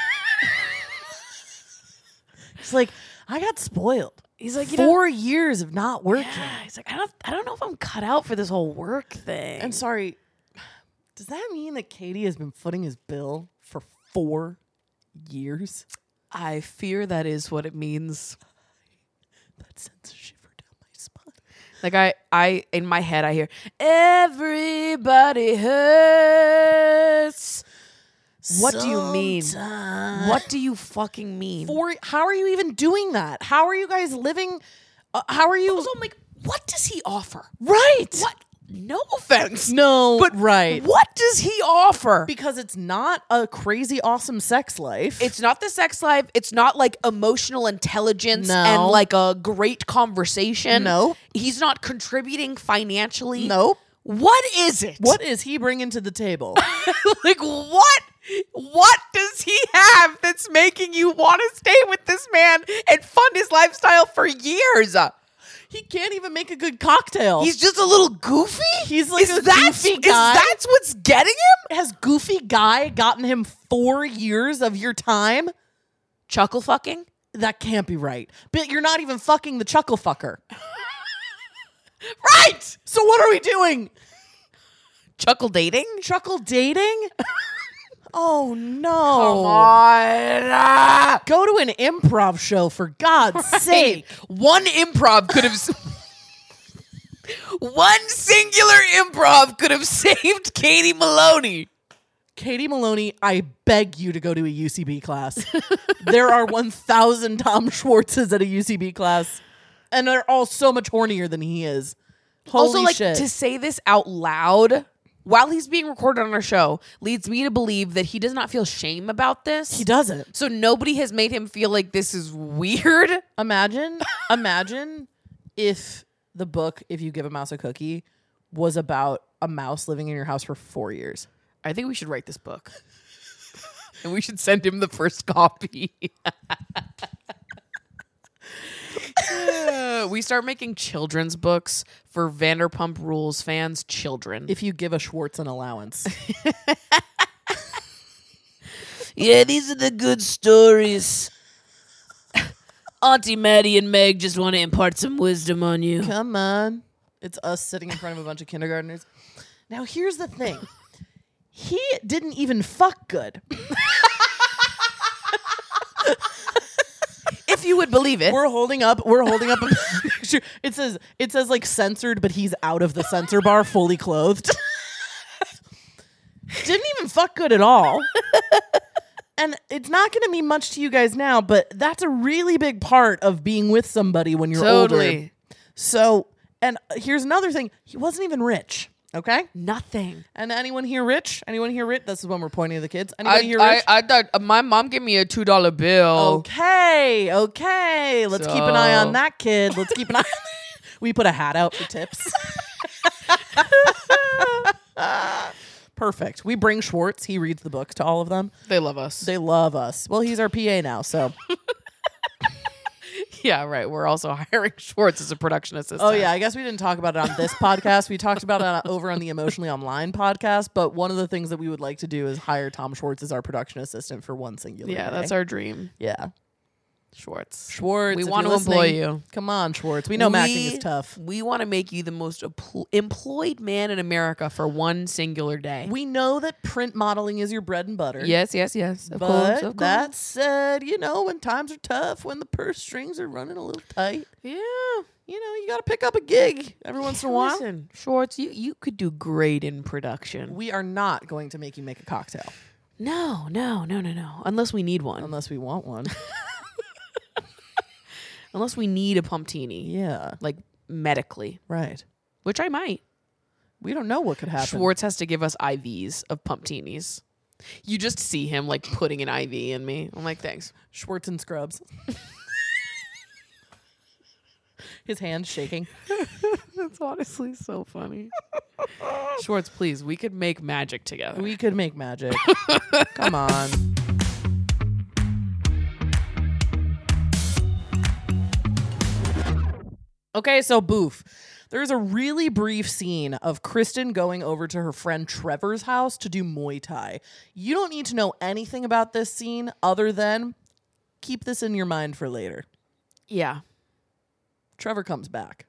He's like, I got spoiled. He's like, you know, Four years of not working. yeah. He's like, I don't, I don't know if I'm cut out for this whole work thing. And sorry, does that mean that Katie has been footing his bill for four years? I fear that is what it means. That sends a shiver down my spine. Like I, I in my head I hear everybody hurts. What do you mean? Sometimes. What do you fucking mean? Four? How are you even doing that? How are you guys living? Uh, how are you? Also, I'm like, what does he offer? right. What? No offense. No. But right. What does he offer? Because it's not a crazy awesome sex life. It's not the sex life. It's not like emotional intelligence No. and like a great conversation. No. He's not contributing financially. nope. What is it? What is he bringing to the table? Like what? What does he have that's making you want to stay with this man and fund his lifestyle for years? He can't even make a good cocktail. He's just a little goofy? He's like is a that, goofy is guy. that what's getting him? Has goofy guy gotten him four years of your time? Chuckle fucking? That can't be right. But you're not even fucking the chuckle fucker. Right! So what are we doing? Chuckle dating? Chuckle dating? Oh no. Come on. Ah. Go to an improv show for God's sake. One improv could have. s- One singular improv could have saved Katie Maloney. Katie Maloney, I beg you to go to a U C B class. There are one thousand Tom Schwartzes at a U C B class, and they're all so much hornier than he is. Holy also, like shit. to say this out loud while he's being recorded on our show leads me to believe that he does not feel shame about this. he doesn't. So nobody has made him feel like this is weird. Imagine, imagine if the book, If You Give a Mouse a Cookie, was about a mouse living in your house for four years. I think we should write this book. And we should send him the first copy. Uh, we start making children's books for Vanderpump Rules fans' children. If you give a Schwartz an allowance. Yeah, these are the good stories. Auntie Maddie and Meg just want to impart some wisdom on you. Come on. It's us sitting in front of a bunch of kindergartners. Now, here's the thing. He didn't even fuck good. If you would believe it. We're holding up. We're holding up a picture. It says it says like censored, but he's out of the censor bar, fully clothed. Didn't even fuck good at all. and it's not going to mean much to you guys now, but that's a really big part of being with somebody when you're Totally. older. So, and here's another thing. He wasn't even rich. Okay. Nothing. And anyone here rich? Anyone here rich? This is when we're pointing to the kids. Anybody I, here I, rich? I thought uh, my mom gave me a two dollar bill. Okay, okay. Let's keep an eye on So- that kid. Let's keep an eye on We put a hat out for tips. Perfect. We bring Schwartz. He reads the books to all of them. They love us. They love us. Well, he's our P A now, so. Yeah, right. We're also hiring Schwartz as a production assistant. Oh, yeah. I guess we didn't talk about it on this podcast. We talked about it over on the Emotionally Online podcast. But one of the things that we would like to do is hire Tom Schwartz as our production assistant for one singular Yeah, day. that's our dream. Yeah. Schwartz. Schwartz. We if want you're to employ listening, you. Come on, Schwartz. We know macking is tough. We want to make you the most empl- employed man in America for one singular day. We know that print modeling is your bread and butter. Yes, yes, yes. Of But course, of course. that said, you know, when times are tough, when the purse strings are running a little tight, Yeah. you know, you got to pick up a gig every once in a while. Listen, Schwartz, you, you could do great in production. We are not going to make you make a cocktail No, no, no, no, no. Unless we need one. unless we want one. Unless we need a pumptini. Yeah, Like medically. right. Which I might. We don't know what could happen. Schwartz has to give us I Vs of pumptinis. You just see him like putting an I V in me. I'm like, thanks. Schwartz and Scrubs. His hand shaking. That's honestly so funny. Schwartz, please, we could make magic together. We could make magic. Come on. Okay, so Boof. There's a really brief scene of Kristen going over to her friend Trevor's house to do Muay Thai. You don't need to know anything about this scene other than keep this in your mind for later. yeah. Trevor comes back.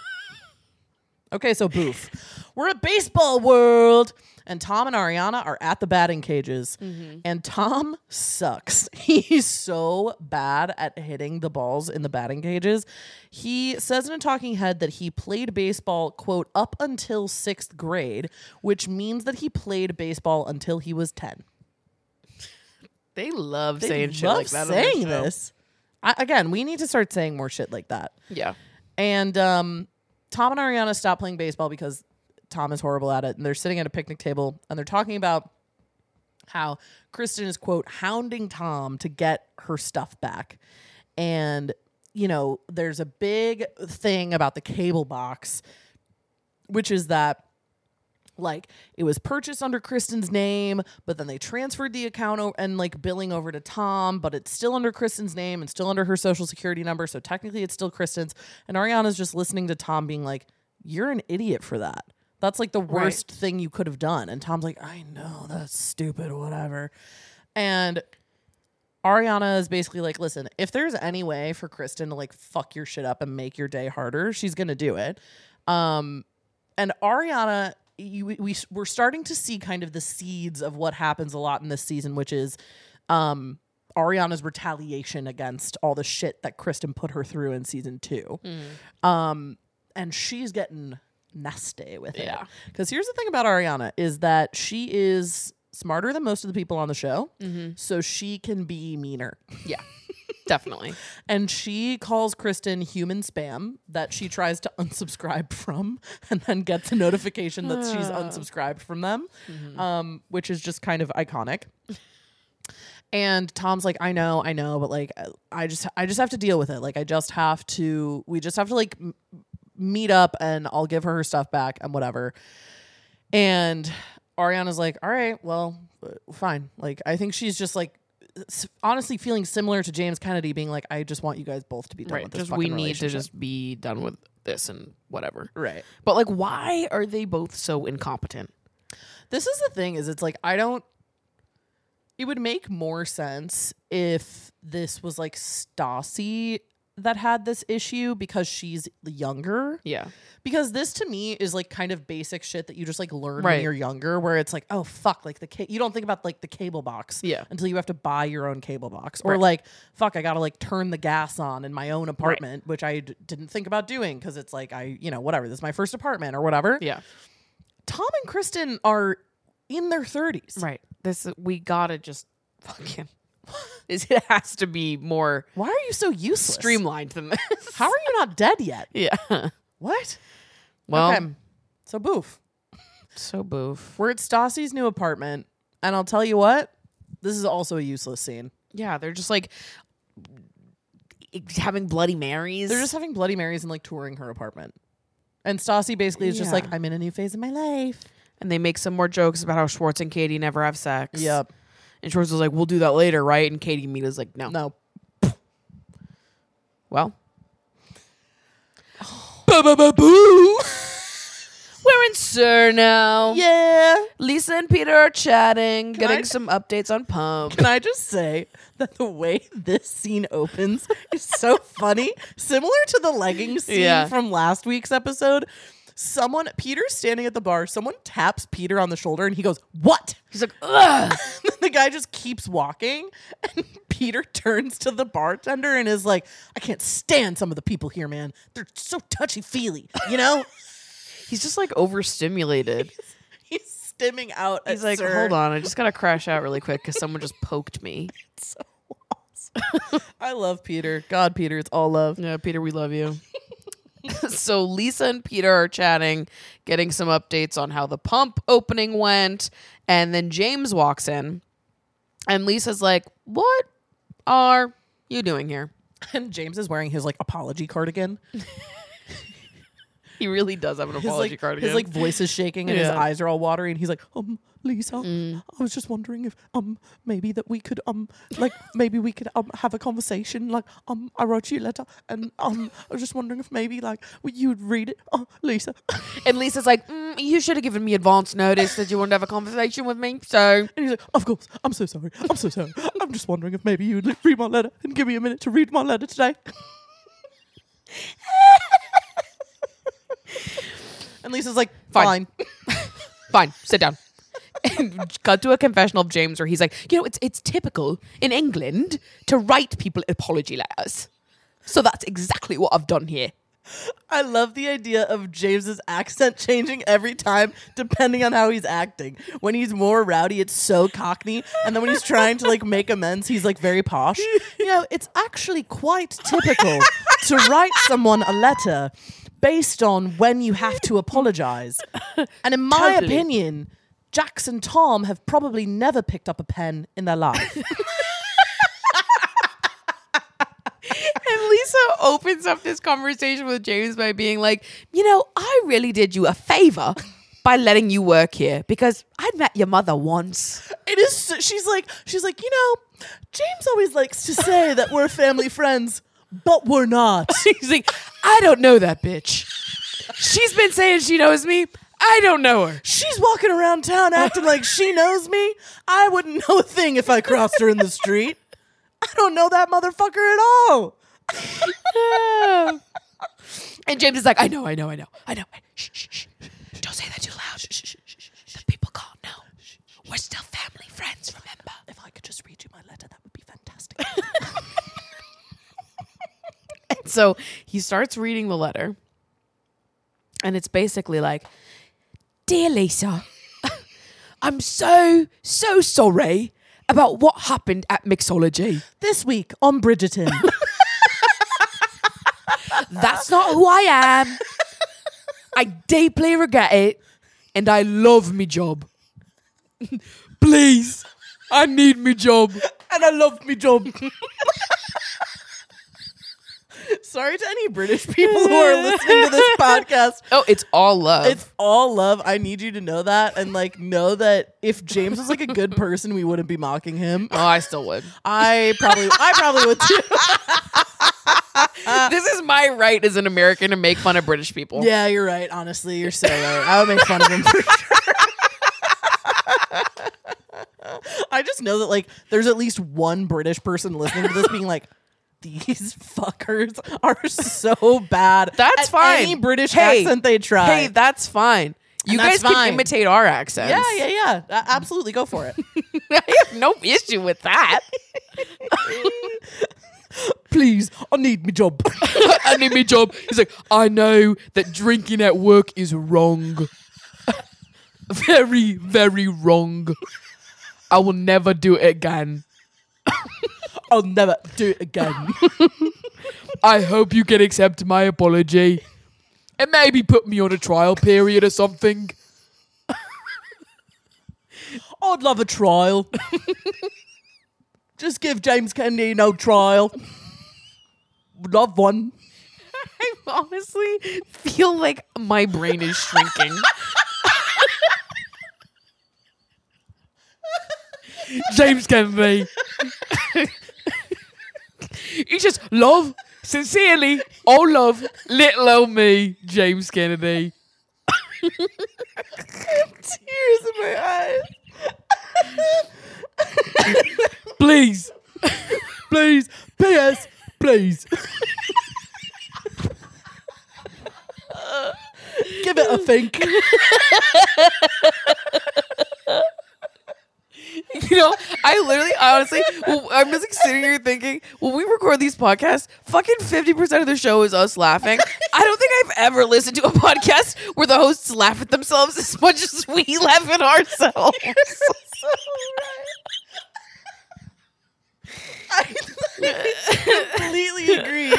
Okay, so Boof. We're at Baseball World. And Tom and Ariana are at the batting cages. Mm-hmm. And Tom sucks. He's so bad at hitting the balls in the batting cages. He says in a talking head that he played baseball, quote, up until sixth grade, which means that he played baseball until he was ten. They love They saying shit love like that. on their saying show. this. I, again, we need to start saying more shit like that. Yeah. And um, Tom and Ariana stop playing baseball because Tom is horrible at it. And they're sitting at a picnic table and they're talking about how Kristen is, quote, hounding Tom to get her stuff back. And, you know, there's a big thing about the cable box, which is that, like, it was purchased under Kristen's name, but then they transferred the account o- and like billing over to Tom, but it's still under Kristen's name and still under her social security number. So technically it's still Kristen's. And Ariana's just listening to Tom being like, you're an idiot for that. That's like the worst thing you could have done. And Tom's like, I know, that's stupid, whatever. And Ariana is basically like, listen, if there's any way for Kristen to like fuck your shit up and make your day harder, she's going to do it. Um, and Ariana, you, we, we're starting to see kind of the seeds of what happens a lot in this season, which is um, Ariana's retaliation against all the shit that Kristen put her through in season two. Mm. Um, and she's getting nasty with it. Yeah. Because here's the thing about Ariana is that she is smarter than most of the people on the show. Mm-hmm. So she can be meaner. Yeah. Definitely. And she calls Kristen human spam that she tries to unsubscribe from and then gets a notification that she's unsubscribed from them, mm-hmm. um, which is just kind of iconic. And Tom's like, I know, I know, but like, I just, I just have to deal with it. Like, I just have to, we just have to like m- meet up and I'll give her her stuff back and whatever. And Ariana's like, all right, well, fine. Like, I think she's just like, honestly feeling similar to James Kennedy being like, I just want you guys both to be done Right. with this Just fucking we need to relationship. just be done with this and whatever. Right. But like, why are they both so incompetent? This is the thing is it's like, I don't, it would make more sense if this was like Stassi that had this issue because she's younger. Yeah. Because this to me is like kind of basic shit that you just like learn when Right. you're younger, where it's like, oh fuck, like the ca- you don't think about like the cable box Yeah. until you have to buy your own cable box, or Right. like fuck, I gotta like turn the gas on in my own apartment, which I d- didn't think about doing because it's like I you know whatever, this is my first apartment or whatever. Yeah. Tom and Kristen are in their thirties, Right. This we gotta just fucking. It has to be more Why are you so useless? streamlined than this. How are you not dead yet? Yeah. What? Well, Okay. So boof. so boof. We're at Stassi's new apartment, and I'll tell you what, this is also a useless scene. Yeah, they're just like having Bloody Marys. They're just having Bloody Marys and like touring her apartment. And Stassi basically is just Yeah. like, I'm in a new phase of my life. and they make some more jokes about how Schwartz and Katie never have sex. Yep. And Schwartz was like, we'll do that later, right? And Katie Mita's like, no. No. Well. Ba-ba-ba-boo. We're in Sur now. Yeah. Lisa and Peter are chatting, Can getting I- some updates on Pump. Can I just say that the way this scene opens is so funny? Similar to the leggings scene Yeah. from last week's episode. Someone, Peter's standing at the bar. Someone taps Peter on the shoulder and he goes, "What?" He's like, ugh. The guy just keeps walking. And Peter turns to the bartender and is like, "I can't stand some of the people here, man. They're so touchy-feely, you know?" He's just like overstimulated. He's stimming out. He's at like, Sir. hold on, I just gotta crash out really quick because someone just poked me. So awesome. I love Peter. God, Peter, it's all love. Yeah, Peter, we love you. So Lisa and Peter are chatting, getting some updates on how the Pump opening went. And then James walks in. And Lisa's like, what are you doing here? And James is wearing his like apology cardigan. He really does have an His apology like, cardigan. his like voice is shaking and his Yeah. eyes are all watery, and he's like, um, Lisa, I was just wondering if um maybe that we could um like maybe we could um have a conversation. Like um I wrote you a letter, and um I was just wondering if maybe like you'd read it, oh Lisa. And Lisa's like, mm, you should have given me advance notice that you wanted to have a conversation with me. So And he's like, of course, I'm so sorry, I'm so sorry. I'm just wondering if maybe you'd read my letter and give me a minute to read my letter today. And Lisa's like, Fine. fine. fine, sit down. And cut to a confessional of James where he's like, you know, it's it's typical in England to write people apology letters. So that's exactly what I've done here. I love the idea of James's accent changing every time depending on how he's acting. When he's more rowdy, it's so Cockney, and then when he's trying to like make amends, he's like very posh. You know, it's actually quite typical to write someone a letter based on when you have to apologize. And in my Totally. opinion, Jax and Tom have probably never picked up a pen in their life. And Lisa opens up this conversation with James by being like, you know, I really did you a favor by letting you work here because I'd met your mother once. It is. so- She's like. She's like. You know, James always likes to say that we're family friends, but we're not. He's like, I don't know that bitch. She's been saying she knows me. I don't know her. She's walking around town acting like she knows me. I wouldn't know a thing if I crossed her in the street. I don't know that motherfucker at all. And James is like, I know, I know, I know, I know. Shh, shh, shh. Don't say that too loud. Shh, shh, shh, shh. The people can't know. We're still family friends, remember? If I could just read you my letter, that would be fantastic. So he starts reading the letter. And it's basically like, Dear Lisa, I'm so, so sorry about what happened at Mixology. This week on Bridgerton. That's not who I am. I deeply regret it. And I love me job. Please, I need me job. And I love me job. Sorry to any British people who are listening to this podcast. Oh, it's all love. It's all love. I need you to know that, and like know that if James was like a good person, we wouldn't be mocking him. oh, I still would. I probably, I probably would too. This is my right as an American to make fun of British people. Yeah, you're right. Honestly, you're so right. I would make fun of him for sure. I just know that like there's at least one British person listening to this being like, these fuckers are so bad. That's at fine. Any British Hey, accent they try. Hey, that's fine. You And guys that's can fine. imitate our accents. yeah, yeah, yeah. A- absolutely, go for it. I have no issue with that. Please, I need me job. I need me job. He's like, I know that drinking at work is wrong. Very, very wrong. I will never do it again. I'll never do it again. I hope you can accept my apology. And maybe put me on a trial period or something. I'd love a trial. Just give James Kennedy no trial. Love one. I honestly feel like my brain is shrinking. James Kennedy. He just love, sincerely, all love, little old me, James Kennedy. Tears in my eyes. Please. Please. P S. Please. Give it a think. You know, I literally, honestly, well, I'm just like sitting here thinking, when we record these podcasts, fucking fifty percent of the show is us laughing. I don't think I've ever listened to a podcast where the hosts laugh at themselves as much as we laugh at ourselves. So right. I completely agree.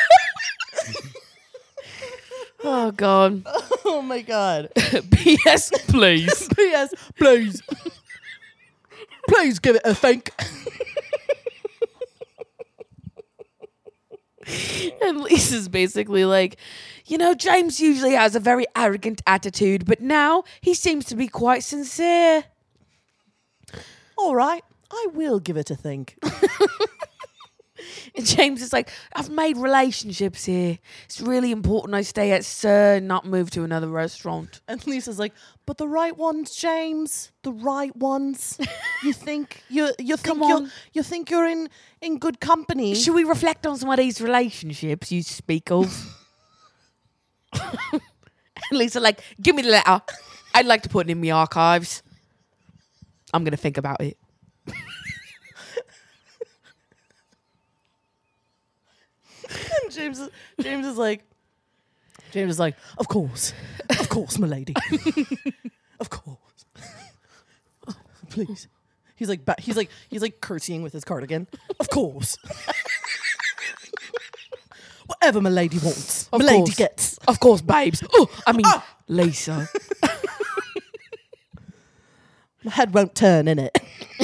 Oh, God. Oh, my God. P S, please. P S. Please. Please give it a think. And Lisa's basically like, you know, James usually has a very arrogant attitude, but now he seems to be quite sincere. All right. I will give it a think. And James is like, I've made relationships here. It's really important I stay at Sir and not move to another restaurant. And Lisa's like, but the right ones, James. The right ones. You think you you think Come you're on. you think you're in, in good company. Should we reflect on some of these relationships you speak of? And Lisa like, give me the letter. I'd like to put it in my archives. I'm going to think about it. And James is, James is like, James is like, of course, of course, my lady, of course, please. He's like, ba- he's like, he's like curtsying with his cardigan. Of course, whatever my lady wants, Of my lady course. gets. Of course, babes. Oh, I mean, Lisa. My head won't turn in it.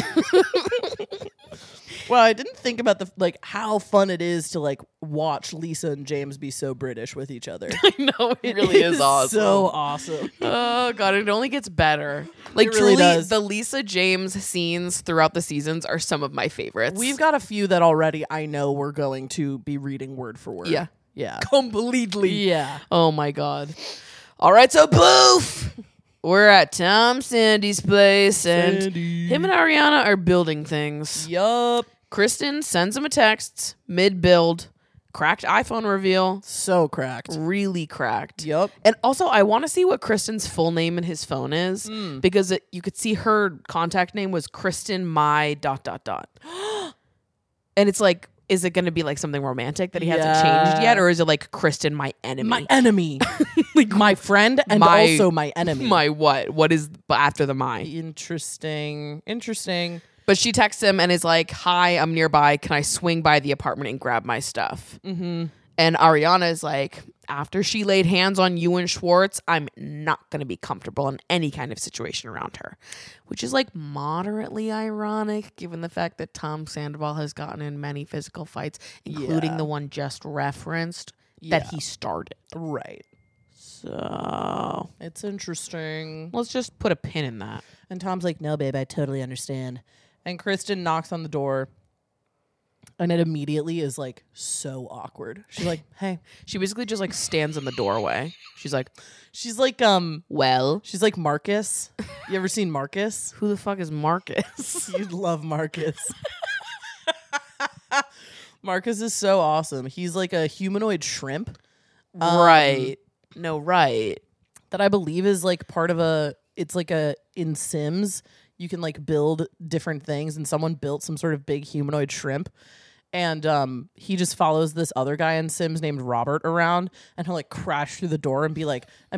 Well, I didn't think about the like how fun it is to like watch Lisa and James be so British with each other. No, it really is awesome. So awesome. Oh god, it only gets better. Like It really truly, does. the Lisa James scenes throughout the seasons are some of my favorites. We've got a few that already I know we're going to be reading word for word. Yeah. Yeah. completely. Yeah. Oh my god. All right, so poof. We're at Tom Sandy's place, and Sandy. him and Ariana are building things. Yup. Kristen sends him a text mid-build, cracked iPhone reveal, So cracked. really cracked. Yup. And also, I want to see what Kristen's full name in his phone is Hmm. because it, you could see her contact name was Kristen my dot dot dot. And it's like, is it going to be like something romantic that he hasn't Yeah. changed yet, or is it like Kristen my enemy? My enemy. like my friend and My- also my enemy. My what? What is b- after the my? Interesting. Interesting. But she texts him and is like, "Hi, I'm nearby. Can I swing by the apartment and grab my stuff?" Mm-hmm. And Ariana is like, "After she laid hands on you and Schwartz, I'm not going to be comfortable in any kind of situation around her," which is like moderately ironic given the fact that Tom Sandoval has gotten in many physical fights, including Yeah. the one just referenced Yeah. that he started. Right. So It's interesting. let's just put a pin in that. And Tom's like, no, babe, I totally understand. And Kristen knocks on the door. And it immediately is like so awkward. She's like, hey. She basically just like stands in the doorway. She's like, She's like, um, "Well, she's like Marcus. You ever seen Marcus? who the fuck is Marcus?" You'd love Marcus. Marcus is so awesome. He's like a humanoid shrimp. Um, Right. No, right. That I believe is like part of a, it's like a, in Sims, you can like build different things, and someone built some sort of big humanoid shrimp. And um, he just follows this other guy in Sims named Robert around, and he'll like crash through the door and be like, and be like,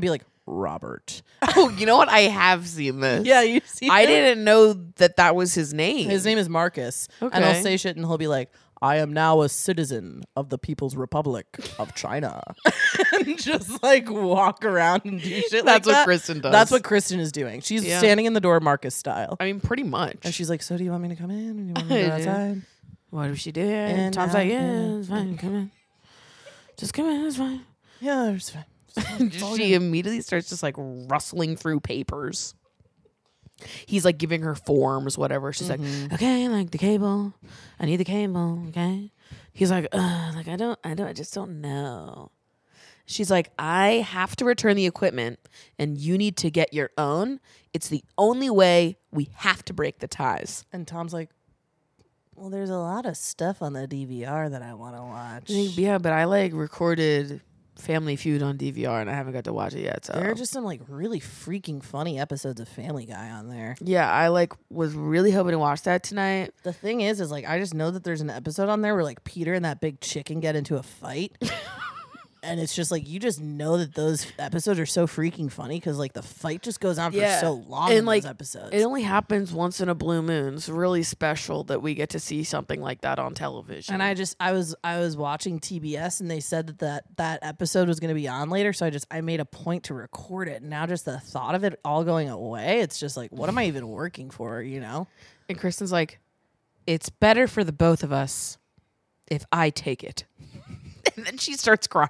Robert. Oh, you know what? I have seen this. Yeah, you see, I it? didn't know that that was his name. His name is Marcus, and he'll Okay. say shit, and he'll be like, "I am now a citizen of the People's Republic of China," and just like walk around and do shit. That's like what that. Kristen does. That's what Kristen is doing. She's Yeah. standing in the door, Marcus style, I mean, pretty much. and she's like, "So do you want me to come in, or do you want me to go outside?" What if she did? And And Tom's like, out, yeah, and- it's fine. Come in. Just come in. It's fine. Yeah, it's fine. She immediately starts just like rustling through papers. He's like giving her forms, whatever. She's like, okay, like the cable. I need the cable. Okay. He's like, uh, like I don't, I don't, I just don't know. She's like, I have to return the equipment, and you need to get your own. It's the only way. We have to break the ties. And Tom's like, "Well, there's a lot of stuff on the D V R that I want to watch." Yeah, but I like recorded Family Feud on D V R, and I haven't got to watch it yet. So There are just some like really freaking funny episodes of Family Guy on there. yeah, I like was really hoping to watch that tonight. The thing is, is like I just know that there's an episode on there where like Peter and that big chicken get into a fight. And it's just like you just know that those episodes are so freaking funny because like the fight just goes on for so long in and like those episodes. it only happens once in a blue moon. It's really special that we get to see something like that on television. And I just I was I was watching T B S and they said that that, that episode was going to be on later, so I just I made a point to record it. And now just the thought of it all going away, it's just like, what am I even working for? You know? and Kristen's like, it's better for the both of us if I take it. And then she starts crying.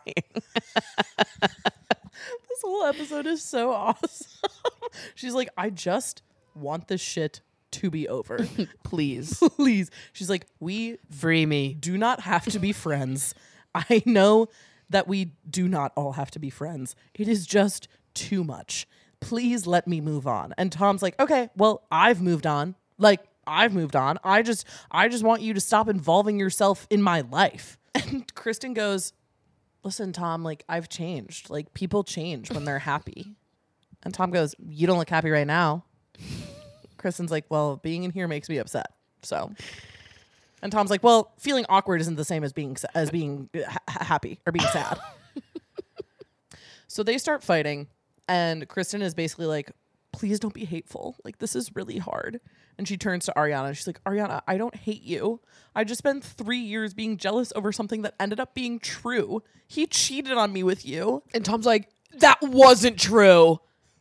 This whole episode is so awesome. She's like, I just want this shit to be over. Please Please. She's like, we free me. do not have to be friends. I know that we do not all have to be friends. It is just too much. Please let me move on. And Tom's like, okay, well, I've moved on. Like, I've moved on. I just I just want you to stop involving yourself in my life. And Kristen goes, listen, Tom, like, I've changed. Like, people change when they're happy. And Tom goes, you don't look happy right now. Kristen's like, well, being in here makes me upset. So, and Tom's like, well, feeling awkward isn't the same as being as being ha- happy or being sad. So they start fighting, and Kristen is basically like, please don't be hateful. Like, this is really hard. And she turns to Ariana. She's like, Ariana, I don't hate you. I just spent three years being jealous over something that ended up being true. He cheated on me with you. And Tom's like, that wasn't true.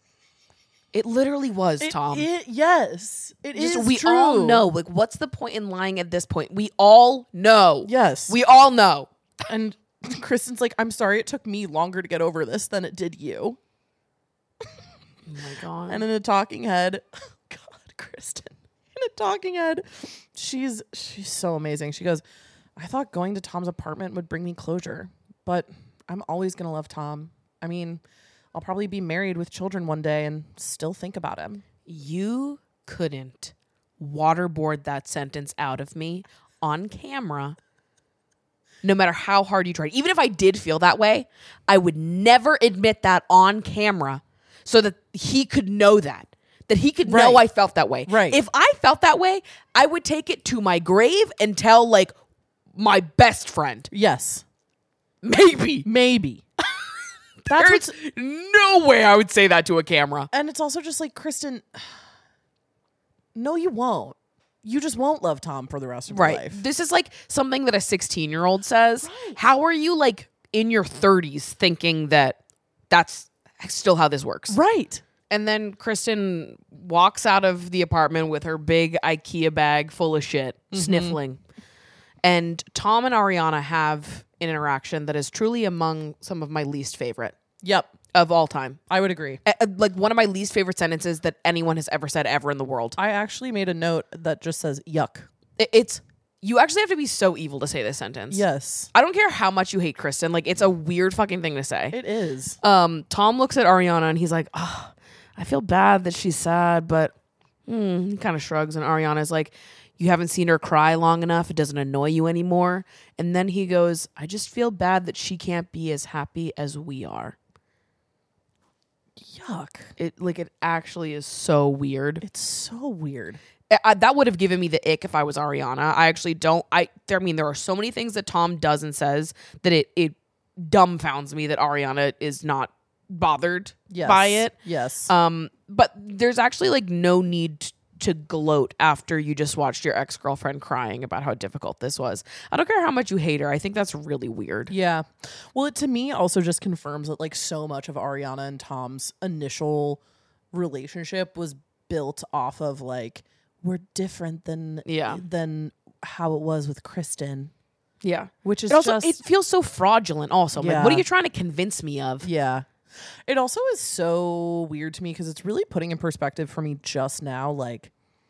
It literally was, It- Tom. It, yes, it is Just, we true. all know. Like, what's the point in lying at this point? We all know. Yes. We all know. And Kristen's like, I'm sorry it took me longer to get over this than it did you. Oh my God. And in a talking head, God, Kristen, in a talking head, she's she's so amazing. She goes, I thought going to Tom's apartment would bring me closure, but I'm always going to love Tom. I mean, I'll probably be married with children one day and still think about him. You couldn't waterboard that sentence out of me on camera, no matter how hard you tried. Even if I did feel that way, I would never admit that on camera so that he could know that. That he could know Right. I felt that way. Right. If I felt that way, I would take it to my grave and tell, like, my best friend. Yes, Maybe. maybe. That's There's what's, no way I would say that to a camera. and it's also just like, Kristen, no, you won't. You just won't love Tom for the rest of your Right. life. This is like something that a sixteen-year-old says. How are you, like, in your thirties thinking that that's still how this works? Right. And then Kristen walks out of the apartment with her big IKEA bag full of shit, sniffling. And Tom and Ariana have an interaction that is truly among some of my least favorite Yep. of all time. I would agree. Uh, uh, Like one of my least favorite sentences that anyone has ever said ever in the world. I actually made a note that just says yuck. I- It's, you actually have to be so evil to say this sentence. Yes, I don't care how much you hate Kristen. Like, it's a weird fucking thing to say. it is. Um, Tom looks at Ariana and he's like, oh, I feel bad that she's sad, but mm, he kind of shrugs. And Ariana's like, you haven't seen her cry long enough. It doesn't annoy you anymore. And then he goes, I just feel bad that she can't be as happy as we are. Yuck. It like it actually is so weird. It's so weird. I, I- that would have given me the ick if I was Ariana. I actually don't. I there, I mean, there are so many things that Tom does and says that it it dumbfounds me that Ariana is not bothered Yes. by it. Yes. Um, but there's actually like no need t- to gloat after you just watched your ex-girlfriend crying about how difficult this was. I don't care how much you hate her. I think that's really weird. Yeah. Well, it to me also just confirms that like so much of Ariana and Tom's initial relationship was built off of like we're different than Yeah. than how it was with Kristen, Yeah. which is It also just it feels so fraudulent also. I'm like, what are Yeah. you trying to convince me of? yeah. It also is so weird to me because it's really putting in perspective for me just now like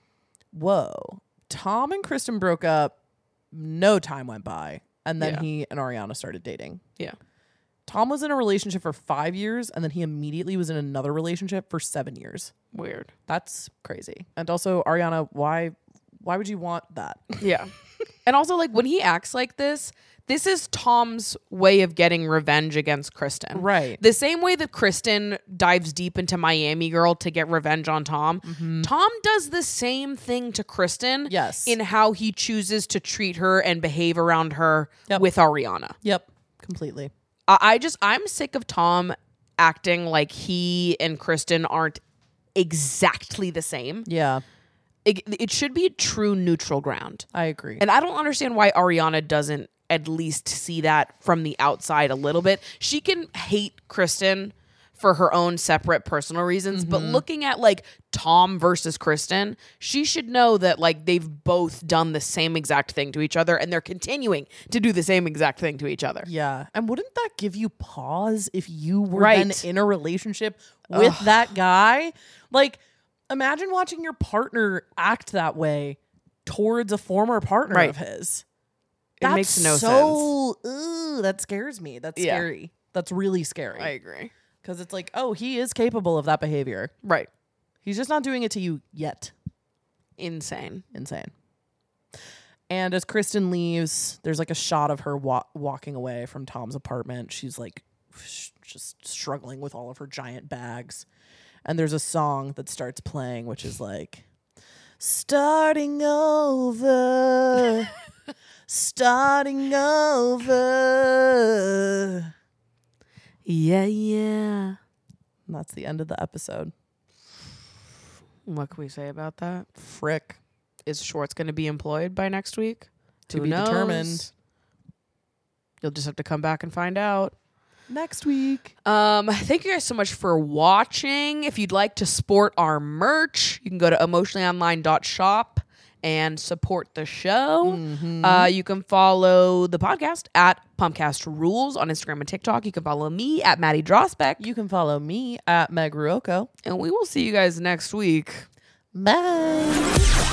whoa, Tom and Kristen broke up, no time went by, and then Yeah. he and Ariana started dating. Yeah. Tom was in a relationship for five years, and then he immediately was in another relationship for seven years. Weird. That's crazy. And also, Ariana, why why would you want that? Yeah. And also, like, when he acts like this, this is Tom's way of getting revenge against Kristen. Right. The same way that Kristen dives deep into Miami Girl to get revenge on Tom, Tom does the same thing to Kristen Yes. in how he chooses to treat her and behave around her Yep. with Ariana. Yep, completely. I, I just, I'm sick of Tom acting like he and Kristen aren't exactly the same. Yeah, It, it should be true neutral ground. I agree. And I don't understand why Ariana doesn't at least see that from the outside a little bit. She can hate Kristen for her own separate personal reasons, but looking at like Tom versus Kristen, she should know that like they've both done the same exact thing to each other and they're continuing to do the same exact thing to each other. yeah, and wouldn't that give you pause if you were Right. then in a relationship with that guy? Like, imagine watching your partner act that way towards a former partner Right. of his. It makes no so, sense. That scares me. That's Yeah. scary. That's really scary. I agree. Because it's like, oh, he is capable of that behavior. Right. He's just not doing it to you yet. Insane. Insane. And as Kristen leaves, there's like a shot of her wa- walking away from Tom's apartment. She's like sh- just struggling with all of her giant bags. And there's a song that starts playing, which is like, starting over, starting over. Yeah, yeah. And that's the end of the episode. What can we say about that? Frick. Is Schwartz going to be employed by next week? To Who be knows? determined. You'll just have to come back and find out. Next week. Um, thank you guys so much for watching. If you'd like to sport our merch, you can go to emotionally online dot shop and support the show. Uh, you can follow the podcast at Pumpcast Rules on Instagram and TikTok. You can follow me at Maddie Drosbeck. You can follow me at Meg Ruocco. And we will see you guys next week. Bye.